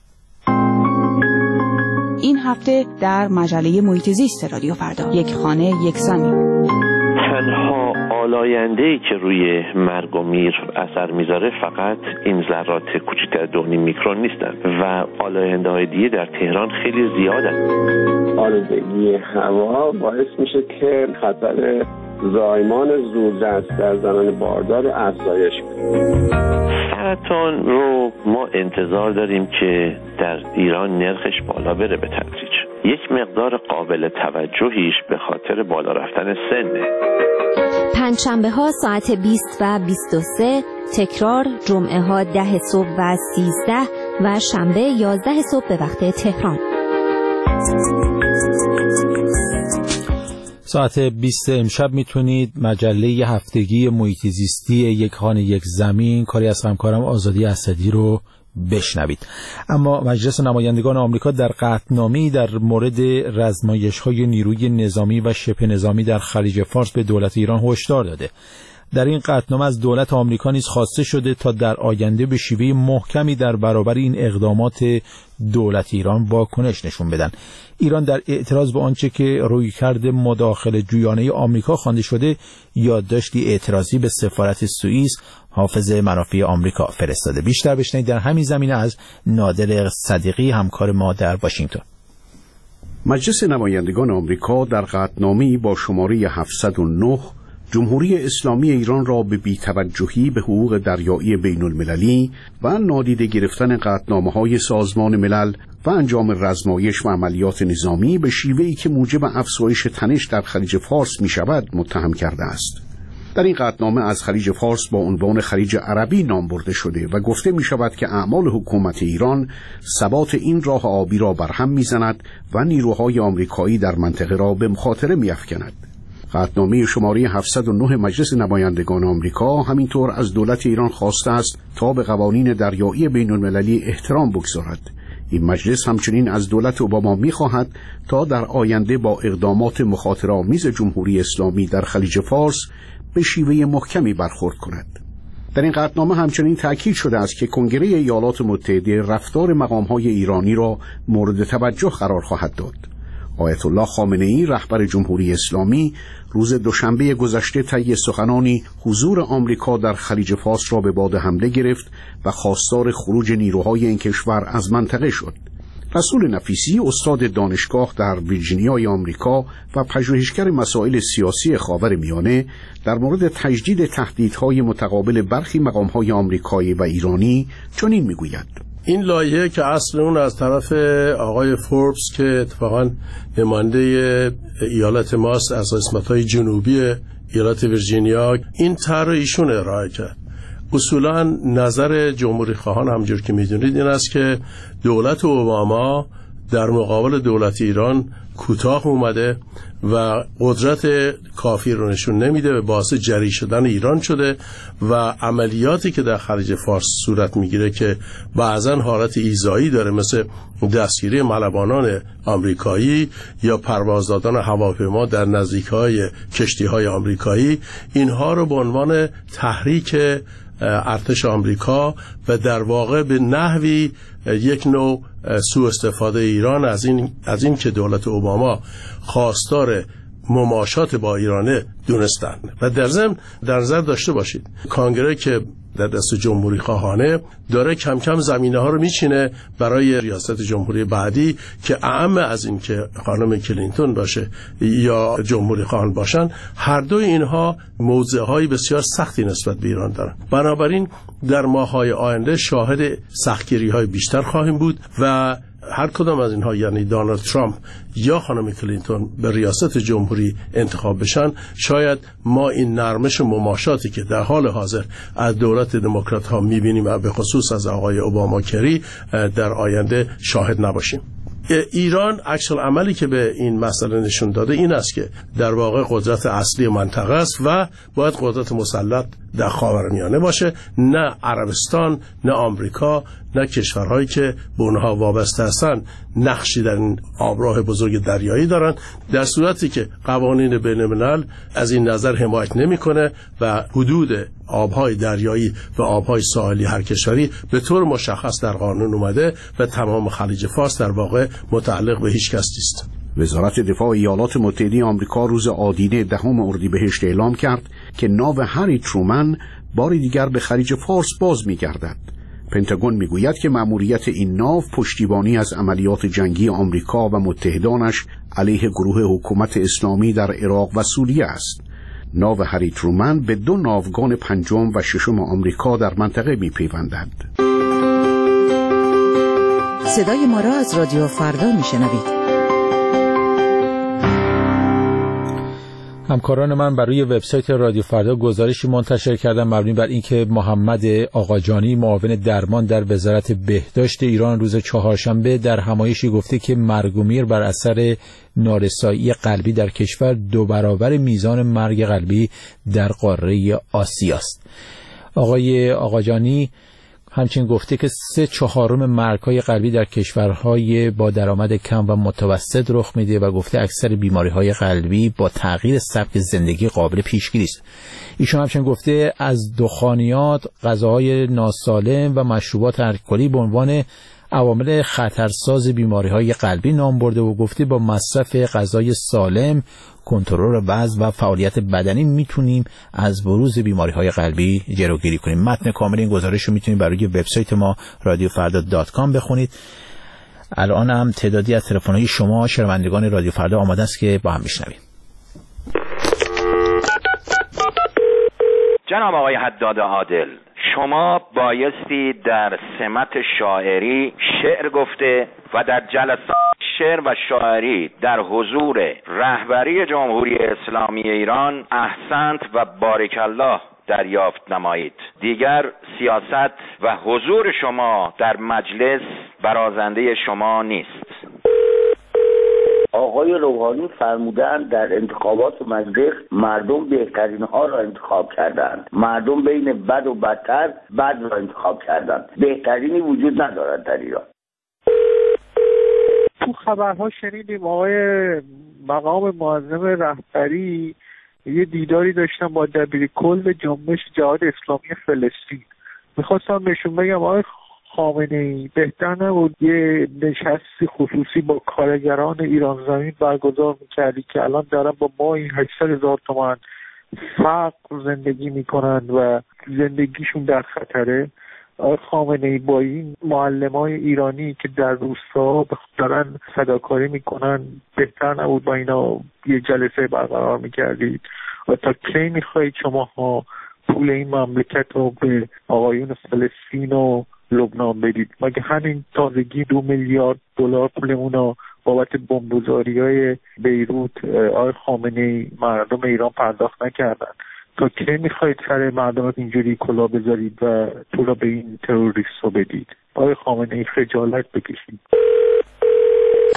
این هفته در مجله محیط زیست رادیو فردا، یک خانه یک زمین.
تنها آلاینده‌ای که روی مرگ و میر اثر میذاره فقط این ذرات کوچکتر 2.5 میکرون نیستن و آلاینده‌های دیگه در تهران خیلی زیادن.
آلودگی هوا باعث میشه که خطر زایمان زودرس در زنان باردار افزایش کنه.
سرطان رو ما انتظار داریم که در ایران نرخش بالا بره به تدریج. یک مقدار قابل توجهیش به خاطر بالا رفتن سنه.
پنجشنبه ها ساعت 20 و 23، تکرار جمعه ها 10 صبح و 13 و شنبه 11 صبح به وقت تهران.
ساعت 20 امشب میتونید مجله هفتگی محیط زیستی یک خانه یک زمین کاری از همکارم آزادی اسدی رو بشنوید. اما مجلس نمایندگان آمریکا در قطعنامه‌ای در مورد رزمایش‌های نیروی نظامی و شبه نظامی در خلیج فارس به دولت ایران هشدار داده. در این قطعنامه از دولت آمریکا نیز خواسته شده تا در آینده به شیوه محکمی در برابر این اقدامات دولت ایران واکنش نشون بدن. ایران در اعتراض به آنچه که رویکرد مداخله جویانه آمریکا خوانده شده، یادداشتی اعتراضی به سفارت سوئیس حافظ منافع آمریکا فرستاده. بیشتر بشنوید در همین زمینه از نادر صدیقی، همکار ما در واشنگتن.
مجلس نمایندگان آمریکا در قطعنامه‌ای با شماره 709 جمهوری اسلامی ایران را به بی‌توجهی به حقوق دریایی بین‌المللی و نادیده گرفتن قطعنامه‌های سازمان ملل و انجام رزمایش و عملیات نظامی به شیوهی که موجب افزایش تنش در خلیج فارس می‌شود متهم کرده است. در این قطعنامه از خلیج فارس با عنوان خلیج عربی نام برده شده و گفته می‌شود که اعمال حکومت ایران ثبات این راه آبی را برهم می‌زند و نیروهای آمریکایی در منطقه را به مخاطره می‌افکند. قطعنامه شماره 709 مجلس نمایندگان آمریکا همینطور از دولت ایران خواسته است تا به قوانین دریایی بین‌المللی احترام بگذارد. این مجلس همچنین از دولت اوباما می‌خواهد تا در آینده با اقدامات مخاطره‌آمیز جمهوری اسلامی در خلیج فارس به شیوه محکمی برخورد کند. در این قطعنامه همچنین تأکید شده است که کنگره ایالات متحده رفتار مقام‌های ایرانی را مورد توجه قرار خواهد داد. آیت الله خامنه‌ای رهبر جمهوری اسلامی روز دوشنبه گذشته طی سخنانی حضور آمریکا در خلیج فارس را به باد حمله گرفت و خواستار خروج نیروهای این کشور از منطقه شد. رسول نفیسی، استاد دانشگاه در ویرجینیای آمریکا و پژوهشگر مسائل سیاسی خاورمیانه، در مورد تجدید تهدیدهای متقابل برخی مقام‌های آمریکایی و ایرانی چنین می‌گوید:
این لایحه که اصل اون از طرف آقای فوربس که اتفاقا نماینده ایالت ماست از قسمت‌های جنوبی ایالت ویرجینیا، این طرح ایشون ارائه کرد. اصولا نظر جمهوری خواهان همجور که میدونید این است که دولت اوباما در مقابل دولت ایران کوتاه اومده و قدرت کافی رو نشون نمیده و باعث جری شدن ایران شده و عملیاتی که در خلیج فارس صورت میگیره که بعضا حالت ایذایی داره، مثل دستگیری ملوانان آمریکایی یا پرواز دادن هواپیما در نزدیک‌های کشتی‌های آمریکایی، اینها رو به عنوان تحریک ارتش آمریکا و در واقع به نحوی یک نوع سوء استفاده ایران از این که دولت اوباما خواستار مماشات با ایرانه دونستند. و در ضمن در نظر داشته باشید کانگره که در دست جمهوری خواهانه داره کم کم زمینه ها رو میچینه برای ریاست جمهوری بعدی که اعم از این که خانم کلینتون باشه یا جمهوری خواهان باشن، هر دوی اینها موضع های بسیار سختی نسبت به ایران دارن. بنابراین در ماه‌های آینده شاهد سختگیری های بیشتر خواهیم بود و هر کدام از اینها، یعنی دونالد ترامپ یا خانم کلینتون، به ریاست جمهوری انتخاب بشن، شاید ما این نرمش مماشاتی که در حال حاضر از دولت دموکرات ها میبینیم و به خصوص از آقای اوباما کری در آینده شاهد نباشیم. ایران عکس العملی که به این مسئله نشون داده این است که در واقع قدرت اصلی منطقه است و باید قدرت مسلط در خاورمیانه باشه، نه عربستان، نه آمریکا، نه کشورهایی که به اونها وابسته هستن نقشی در این آبراه بزرگ دریایی دارن، در صورتی که قوانین بین الملل از این نظر حمایت نمیکنه و حدود آبهای دریایی و آبهای ساحلی هر کشوری به طور مشخص در قانون اومده و تمام خلیج فارس در واقع متعلق به هیچ کس نیست.
وزارت دفاع ایالات متحده آمریکا روز آدینه 10 اردیبهشت اعلام کرد که ناو هری ترومن بار دیگر به خلیج فارس باز می‌گردد. پنتاگون میگوید که مأموریت این ناو پشتیبانی از عملیات جنگی آمریکا و متحدانش علیه گروه حکومت اسلامی در عراق و سوریه است. ناو هری ترومن به 2 ناوگان 5 و 6 آمریکا در منطقه می‌پیوندد.
صدای ما را از رادیو فردا میشنوید.
همکاران من بر روی وبسایت رادیو فردا گزارشی منتشر کردن مبنی بر اینکه محمد آقاجانی، معاون درمان در وزارت بهداشت ایران، روز چهارشنبه در همایشی گفته که مرگ و میر بر اثر نارسایی قلبی در کشور 2 برابر میزان مرگ قلبی در قاره آسیا است. آقای آقاجانی همچنین گفته که 3/4 مرگ‌های قلبی در کشورهای با درآمد کم و متوسط رخ میده و گفته اکثر بیماری‌های قلبی با تغییر سبک زندگی قابل پیشگیری است. ایشون همچنین گفته از دخانیات، غذاهای ناسالم و مشروبات الکلی به عنوان عوامل خطرساز بیماری‌های قلبی نام برده و گفته با مصرف غذای سالم، کنترل وزن و فعالیت بدنی میتونیم از بروز بیماری‌های قلبی جلوگیری کنیم. متن کامل این گزارش رو میتونید برای وبسایت ما radiofarda.com بخونید. الان هم تعدادی از تلفن‌های شما شنوندگان رادیو فردا آماده است که با هم بشنویم.
جناب آقای حداد عادل، شما بایستی در سمت شاعری شعر گفته و در جلسات شعر و شاعری در حضور رهبری جمهوری اسلامی ایران احسنت و بارک الله دریافت نمایید. دیگر سیاست و حضور شما در مجلس برازنده شما نیست.
آقای روحانی فرمودند در انتخابات مجلس مردم بهترین ها را انتخاب کردند. مردم بین بد و بدتر بد را انتخاب کردند. بهترینی وجود ندارد در ایران.
تو خبرها شنیدیم آقای مقام معظم رهبری یه دیداری داشتن با دبیرکل جنبش جهاد اسلامی فلسطین. میخواستم بهشون بگم آقای خامنه‌ای بهتر نبود یه نشستی خصوصی با کارگران ایران زمین برگزار میکردی که الان دارن با ماهی 800,000 تومان فقر زندگی میکنن و زندگیشون در خطره. آقای خامنه‌ای با این معلمای ایرانی که در روستا دارن صداکاری میکنن بهتر نبود با اینا یه جلسه برقرار میکردید؟ و تا کی میخواهید شما پول این مملکت رو به آقایون فلسطین و لبنان بدید؟ مگه همین تازگی 2 میلیارد دلار پولمون رو بابت بمبگذاری‌های بیروت آقای خامنه‌ای مردم ایران پرداخت نکردن؟ تا کی میخواید سر مردم اینجوری کلا بذارید و پول رو به این تروریست رو بدید؟ آقای خامنه‌ای خجالت بکشید.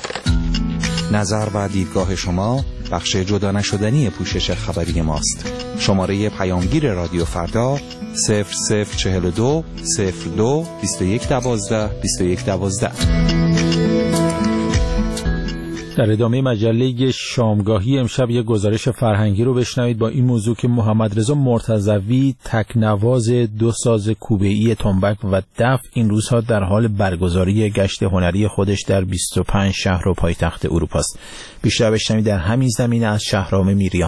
نظر و دیدگاه شما بخش جدا نشدنی پوشش خبری ماست. شماره پیامگیر رادیو فردا 0042 02 2112 2112.
در ادامه مجله شامگاهی امشب یک گزارش فرهنگی رو بشنوید با این موضوع که محمد رضا مرتضوی تکنواز 2 ساز کوبه‌ای تنبک و دف این روزها در حال برگزاری گشت هنری خودش در 25 شهر و پایتخت اروپا است. بیشتر بشنوید در همین زمینه از شهرام میریان.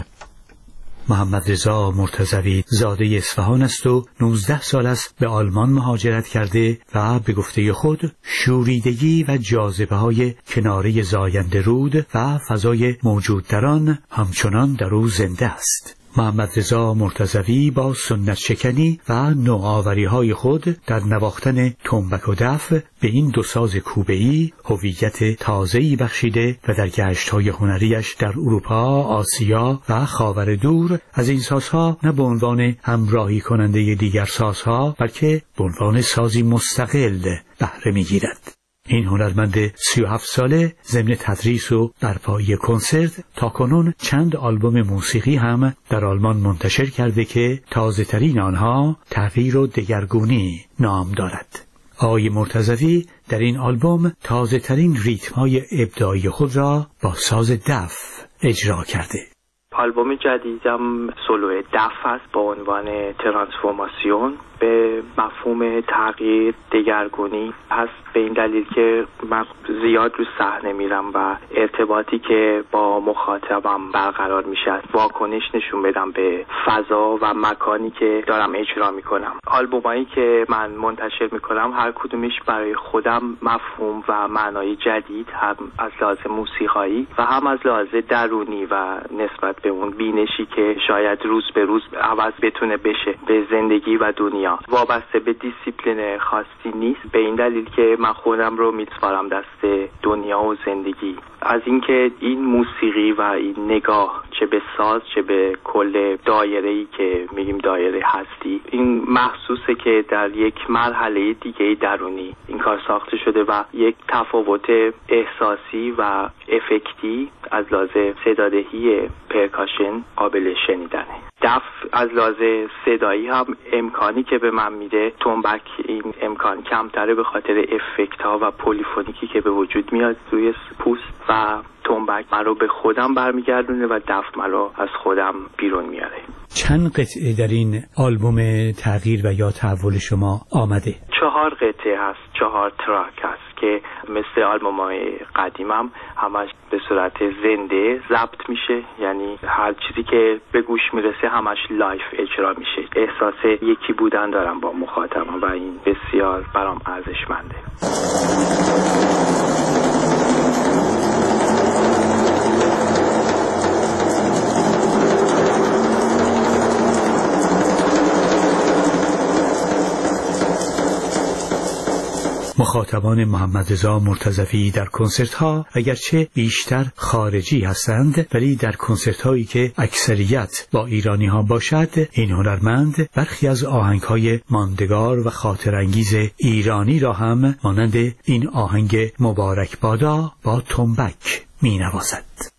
محمد رضا مرتضوی زاده اصفهان است و 19 سال است به آلمان مهاجرت کرده و به گفته خود شوریدگی و جاذبه‌های کناره زاینده رود و فضای موجود در آن همچنان در او زنده است. محمد رضا مرتضوی با سنت شکنی و نوآوری‌های خود در نواختن تنبک و دف به این 2 ساز کوبه‌ای هویت تازه‌ای بخشیده و در گشت‌های هنریش در اروپا، آسیا و خاور دور از این سازها نه به عنوان همراهی کننده دیگر سازها بلکه به عنوان سازی مستقل بهره می‌گیرد. این هنرمند 37 ساله ضمن تدریس و برپایی کنسرت تاکنون چند آلبوم موسیقی هم در آلمان منتشر کرده که تازه ترین آنها تغییر و دگرگونی نام دارد. آقای مرتضوی در این آلبوم تازه ترین ریتم‌های ابداعی خود را با ساز دف اجرا کرده.
آلبوم جدیدم سولو دف است با عنوان ترانسفورماسیون، به مفهوم تغییر، دگرگونی هست، به این دلیل که من زیاد رو صحنه میرم و ارتباطی که با مخاطبم برقرار میشه واکنش نشون بدم به فضا و مکانی که دارم اجرا میکنم. آلبومایی که من منتشر میکنم هر کدومش برای خودم مفهوم و معنای جدید، هم از لحاظ موسیقایی و هم از لحاظ درونی و نسبت به اون بینشی که شاید روز به روز عوض بتونه بشه به زندگی و دنیا، وابسته به دیسیپلین خاصی نیست. به این دلیل که من خودم رو میسپارم دست دنیا و زندگی. از اینکه این موسیقی و این نگاه چه به ساز چه به کل دایره‌ای که میگیم دایره هستی، این محسوسه که در یک مرحله دیگه درونی این کار ساخته شده و یک تفاوت احساسی و افکتی از لحاظ صدادهی پرکاشن قابل شنیدنه. دف از لحاظ صدایی هم امکانی که به من میده، تنبک این امکان کمتره به خاطر افکت ها و پلیفونیکی که به وجود میاد روی پوست و تنبک من رو به خودم برمیگردونه و دف من رو از خودم بیرون میاره.
چند قطعه در این آلبوم تغییر و یا تحول شما آمده؟
4 قطعه هست، 4 تراک هست که مثل آلبوم‌های قدیمم همش به صورت زنده ضبط میشه، یعنی هر چیزی که به گوش میرسه همش لایف اجرا میشه. احساس یکی بودن دارم با مخاطبم و این بسیار برام ارزشمنده.
مخاطبان محمد رضا مرتضوی در کنسرت‌ها اگرچه بیشتر خارجی هستند، ولی در کنسرت‌هایی که اکثریت با ایرانی‌ها باشد، این هنرمند برخی از آهنگ‌های ماندگار و خاطرانگیز ایرانی را هم مانند این آهنگ مبارک بادا با تنبک می‌نوازد.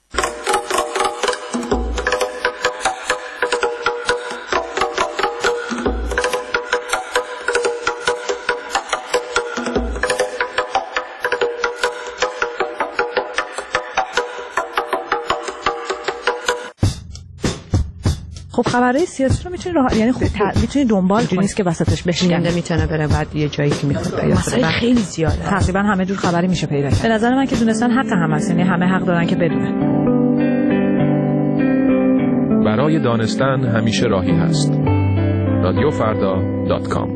خب خبرهای سیاسی رو میتونی یعنی میتونی دنبال کنی، نیست که وسطش بشیننده
میتونه بره بعد یه جایی که میخواد پیدا
مسائل خیلی زیاده، تقریبا همه جور خبری میشه پیدا کرد. به نظر من که دونستن حق هم هست، یعنی همه حق دارن که بدونن.
برای دانستن همیشه راهی هست. radiofarda.com.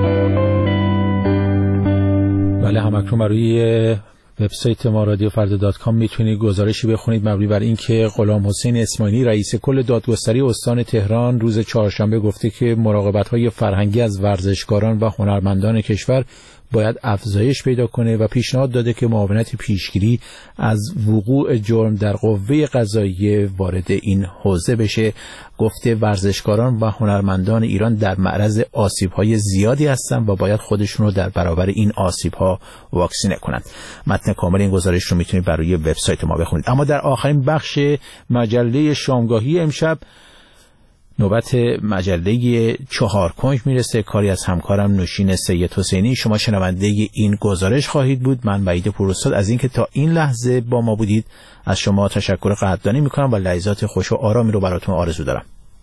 بله، همکنون برای وبسایت ما radiofarda.com میتونید گزارشی بخونید مبنی بر اینکه غلام حسین اسماعیلی رئیس کل دادگستری استان تهران روز چهارشنبه گفته که مراقبت‌های فرهنگی از ورزشکاران و هنرمندان کشور باید افزایش پیدا کنه و پیشنهاد داده که معاونت پیشگیری از وقوع جرم در قوه قضاییه وارد این حوزه بشه. گفته ورزشکاران و هنرمندان ایران در معرض آسیب‌های زیادی هستند و باید خودشون رو در برابر این آسیب‌ها واکسینه کنند. متن کامل این گزارش رو میتونید برای وبسایت ما بخونید. اما در آخرین بخش مجله شامگاهی امشب نوبت مجله چهارکنج میرسه. کاری از همکارم نوشین سید حسینی. شما شنونده این گزارش خواهید بود. من وحید پوراستاد از اینکه تا این لحظه با ما بودید از شما تشکر قدردانی میکنم و لحظات خوش و آرامی رو براتون آرزو دارم.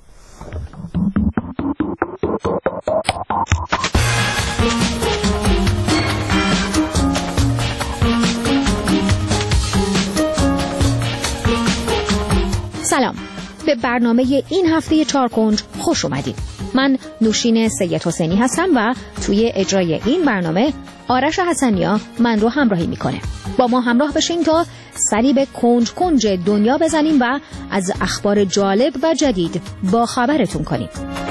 سلام، به برنامه این هفته چهارکنج خوش اومدید. من نوشین سید حسینی هستم و توی اجرای این برنامه آرش حسنیا من رو همراهی میکنه. با ما همراه بشین تا سری به کنج کنج دنیا بزنیم و از اخبار جالب و جدید با خبرتون کنیم.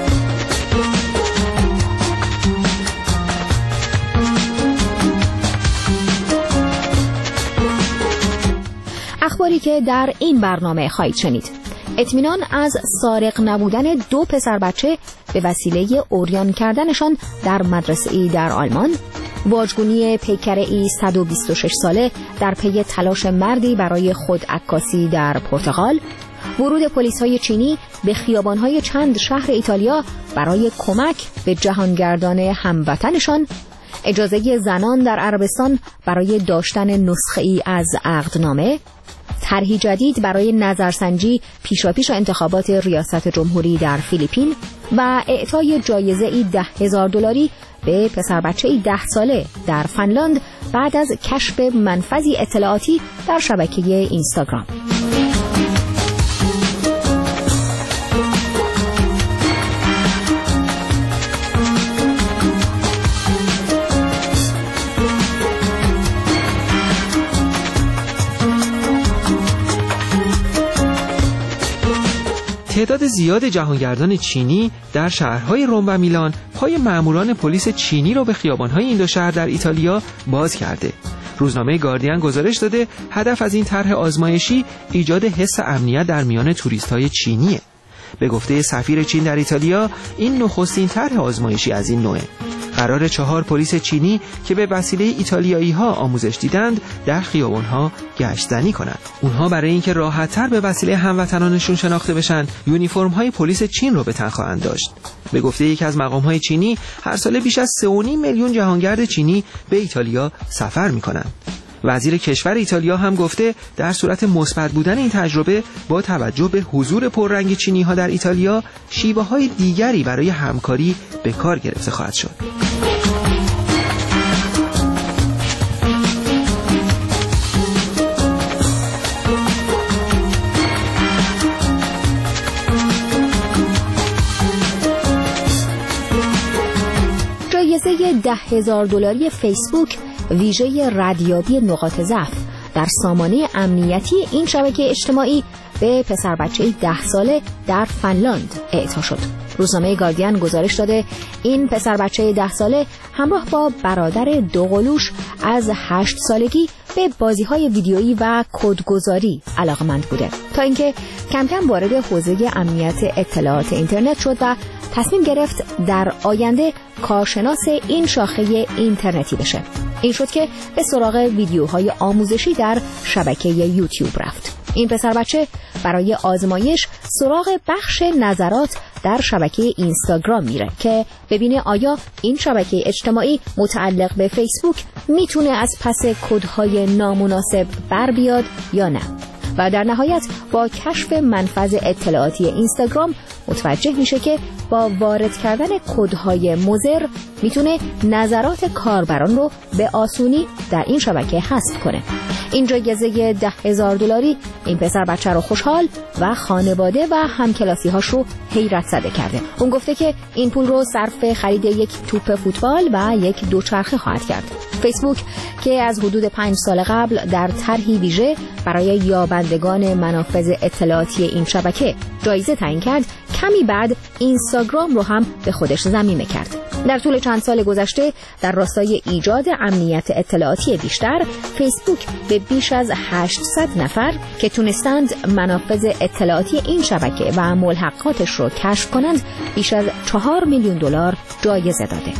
اخباری که در این برنامه خواهید شنید: اطمینان از سارق نبودن 2 پسر بچه به وسیله عریان کردنشان در مدرسه‌ای در آلمان، واژگونی پیکره‌ای 126 ساله در پی تلاش مردی برای خودعکاسی در پرتغال، ورود پلیس‌های چینی به خیابان‌های چند شهر ایتالیا برای کمک به جهانگردان هموطنشان، اجازه زنان در عربستان برای داشتن نسخه‌ای از عقدنامه، طرحی جدید برای نظرسنجی پیشاپیش انتخابات ریاست جمهوری در فیلیپین و اعطای جایزه‌ای $10,000 به پسر بچه‌ای 10 ساله در فنلاند بعد از کشف منفذی اطلاعاتی در شبکه اینستاگرام.
تعداد زیاد جهانگردان چینی در شهرهای روم و میلان پای ماموران پلیس چینی را به خیابان‌های این دو شهر در ایتالیا باز کرده. روزنامه گاردین گزارش داده هدف از این طرح آزمایشی ایجاد حس امنیت در میان توریست‌های چینیه. به گفته سفیر چین در ایتالیا این نخستین طرح آزمایشی از این نوعه. قرار 4 پلیس چینی که به وسیله ایتالیایی‌ها آموزش دیدند در خیابان‌ها گشت زنی کنند. اونها برای اینکه راحت‌تر به وسیله هموطنانشون شناخته بشن، یونیفرم‌های پلیس چین رو به تن خواهند داشت. به گفته یکی از مقام‌های چینی، هر ساله بیش از 3.5 میلیون جهانگرد چینی به ایتالیا سفر می‌کنند. وزیر کشور ایتالیا هم گفته در صورت مثبت بودن این تجربه با توجه به حضور پررنگ چینی‌ها در ایتالیا، شیوه‌های دیگری برای همکاری به کار گرفته خواهد شد.
جایزه $10,000 فیسبوک ویژه ردیابی نقاط ضعف در سامانه امنیتی این شبکه اجتماعی به پسر بچه 10 ساله در فنلاند اعطا شد. روزنامه گاردین گزارش داده این پسر بچه 10 ساله همراه با برادر دوقلوش از 8 سالگی به بازی‌های ویدیویی و کدگذاری علاقه‌مند بوده تا اینکه کم کم وارد حوزه امنیت اطلاعات اینترنت شد و تصمیم گرفت در آینده کارشناس این شاخه اینترنتی بشه. این شد که به سراغ ویدیوهای آموزشی در شبکه یوتیوب رفت. این پسر بچه برای آزمایش سراغ بخش نظرات در شبکه اینستاگرام میره که ببینه آیا این شبکه اجتماعی متعلق به فیسبوک میتونه از پس کدهای نامناسب بر بیاد یا نه. و در نهایت با کشف منفذ اطلاعاتی اینستاگرام متوجه میشه که با وارد کردن کدهای مضر میتونه نظرات کاربران رو به آسونی در این شبکه حذف کنه. این جایزه $10,000 این پسر بچه رو خوشحال و خانواده و همکلاسی‌هاش رو حیرت زده کرده. اون گفته که این پول رو صرف خرید یک توپ فوتبال و یک دوچرخه خواهد کرد. فیسبوک که از حدود 5 سال قبل در طرحی ویژه برای یابندگان منافذ اطلاعاتی این شبکه جایزه تعیین کرد، کمی بعد اینستاگرام رو هم به خودش ضمیمه کرد. در طول چند سال گذشته در راستای ایجاد امنیت اطلاعاتی بیشتر، فیسبوک به بیش از 800 نفر که تونستند منافذ اطلاعاتی این شبکه و ملحقاتش رو کشف کنند بیش از 4 میلیون دلار جایزه داده.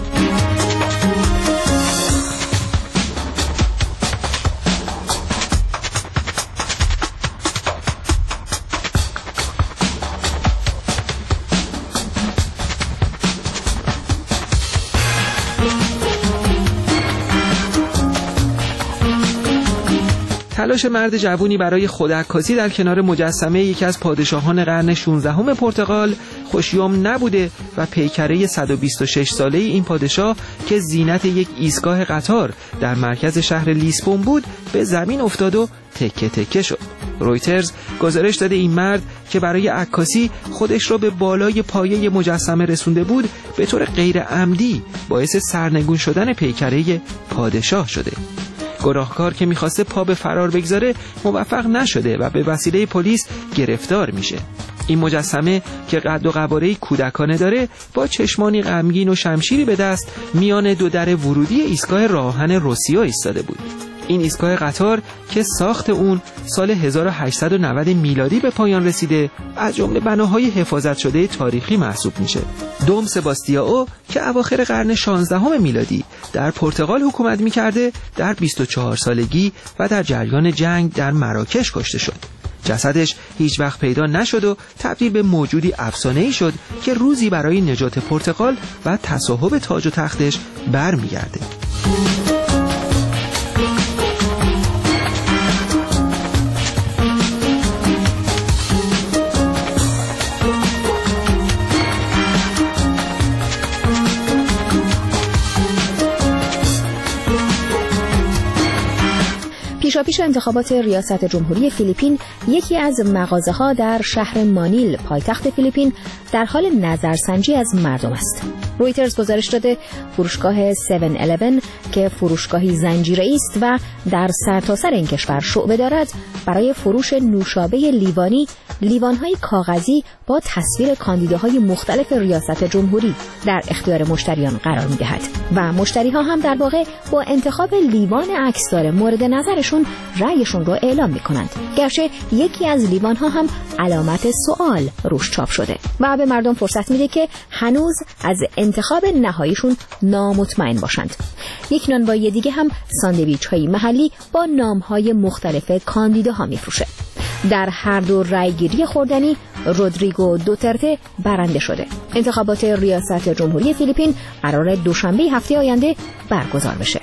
تلاش مرد جوونی برای خودعکاسی در کنار مجسمه یکی از پادشاهان قرن 16 پرتغال خوشیوم نبوده و پیکره 126 ساله این پادشاه که زینت یک ایستگاه قطار در مرکز شهر لیسبون بود به زمین افتاد و تکه تکه شد. رویترز گزارش داده این مرد که برای عکاسی خودش را به بالای پایه مجسمه رسونده بود به طور غیر عمدی باعث سرنگون شدن پیکره پادشاه شده. گناهکار که میخواسته پا به فرار بگذاره موفق نشده و به وسیله پلیس گرفتار میشه. این مجسمه که قد و قواره کودکانه داره با چشمانی غمگین و شمشیری به دست میان دو در ورودی ایستگاه راهن روسیا ایستاده بود. این ایستگاه قطار که ساخت اون سال 1890 میلادی به پایان رسیده از جمله بناهای حفاظت شده تاریخی محسوب میشه. دوم سباستیائو که اواخر قرن 16 میلادی در پرتغال حکومت میکرده در 24 سالگی و در جریان جنگ در مراکش کشته شد. جسدش هیچ وقت پیدا نشد و تبدیل به موجودی افسانه‌ای شد که روزی برای نجات پرتغال و تصاحب تاج و تختش برمیگرده.
پیشاپیش انتخابات ریاست جمهوری فیلیپین، یکی از مغازه‌ها در شهر مانیل پایتخت فیلیپین در حال نظرسنجی از مردم است. رویترز گزارش داده فروشگاه 7-11 که فروشگاهی زنجیره‌ای است و در سرتاسر این کشور شعبه دارد، برای فروش نوشابه لیوانی لیوان‌های کاغذی با تصویر کاندیداهای مختلف ریاست جمهوری در اختیار مشتریان قرار می‌دهد و مشتری‌ها هم در واقع با انتخاب لیوان عکسدار مورد نظرشون رأیشون رو اعلام می‌کنند. گرچه یکی از لیوان‌ها هم علامت سوال روش چاپ شده و به مردم فرصت میده که هنوز از انتخاب نهاییشون نامطمئن باشند. یک نانوایی دیگه هم ساندویچ‌های محلی با نام‌های مختلف کاندیداها می‌فروشه. در هر دو رأیگیری خوردنی رودریگو دوترته برنده شده. انتخابات ریاست جمهوری فیلیپین قرار دوشنبه هفته آینده برگزار بشه.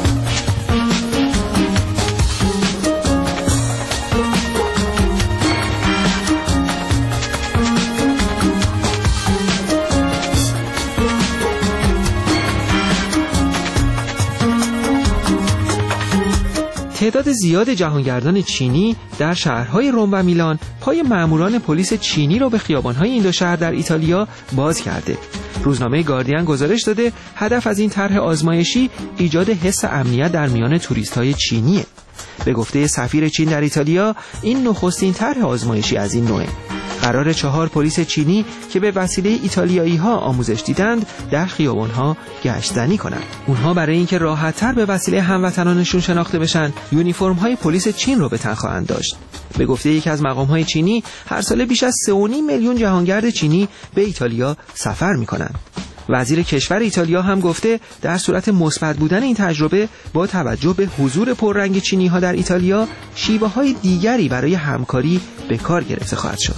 تعداد زیاد جهانگردان چینی در شهرهای روم و میلان پای ماموران پلیس چینی را به خیابان‌های این دو شهر در ایتالیا باز کرده. روزنامه گاردین گزارش داده هدف از این طرح آزمایشی ایجاد حس امنیت در میان توریست‌های چینیه. به گفته سفیر چین در ایتالیا این نخستین طرح آزمایشی از این نوعه. قرار 4 پلیس چینی که به وسیله ایتالیایی‌ها آموزش دیدند در خیابان‌ها گشتزنی کنند. اونها برای اینکه راحت‌تر به وسیله هموطنانشون شناخته بشن، یونیفرم‌های پلیس چین رو به تن خواهند داشت. به گفته یکی از مقام‌های چینی، هر ساله بیش از 3.5 میلیون جهانگرد چینی به ایتالیا سفر می‌کنند. وزیر کشور ایتالیا هم گفته در صورت مثبت بودن این تجربه با توجه به حضور پررنگ چینی‌ها در ایتالیا، شیوه‌های دیگری برای همکاری به کار گرفته خواهد شد.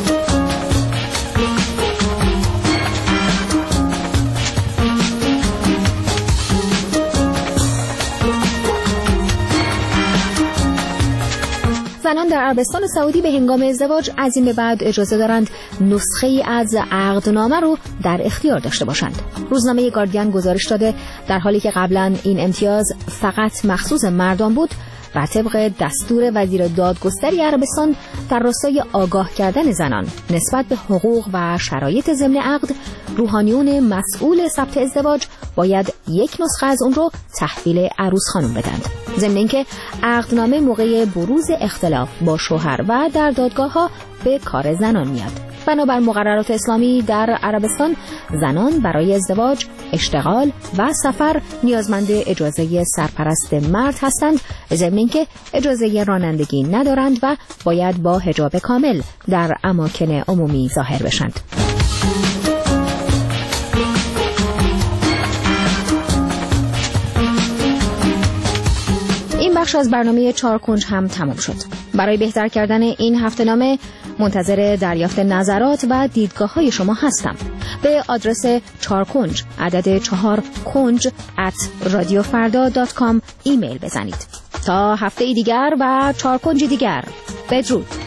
زنان در عربستان سعودی به هنگام ازدواج از این به بعد اجازه دارند نسخه‌ای از عقدنامه رو در اختیار داشته باشند. روزنامه گاردین گزارش داده در حالی که قبلا این امتیاز فقط مخصوص مردان بود، بر طبق دستور وزیر دادگستری عربستان در راستای آگاه کردن زنان نسبت به حقوق و شرایط ضمن عقد، روحانیون مسئول ثبت ازدواج باید یک نسخه از اون رو تحویل عروس خانم بدند. ضمن اینکه عقدنامه موقع بروز اختلاف با شوهر و در دادگاه‌ها به کار زنان میاد. بنابر مقررات اسلامی در عربستان زنان برای ازدواج، اشتغال و سفر نیازمند اجازه سرپرست مرد هستند، ضمن اینکه اجازه رانندگی ندارند و باید با حجاب کامل در اماکن عمومی ظاهر بشند. این بخش از برنامه 4 کنج هم تمام شد. برای بهتر کردن این هفته‌نامه منتظر دریافت نظرات و دیدگاه‌های شما هستم. به آدرس 4 کنج عدد 4 کنج @radiofarda.com ایمیل بزنید. تا هفته دیگر و 4 کنج دیگر، بدرود.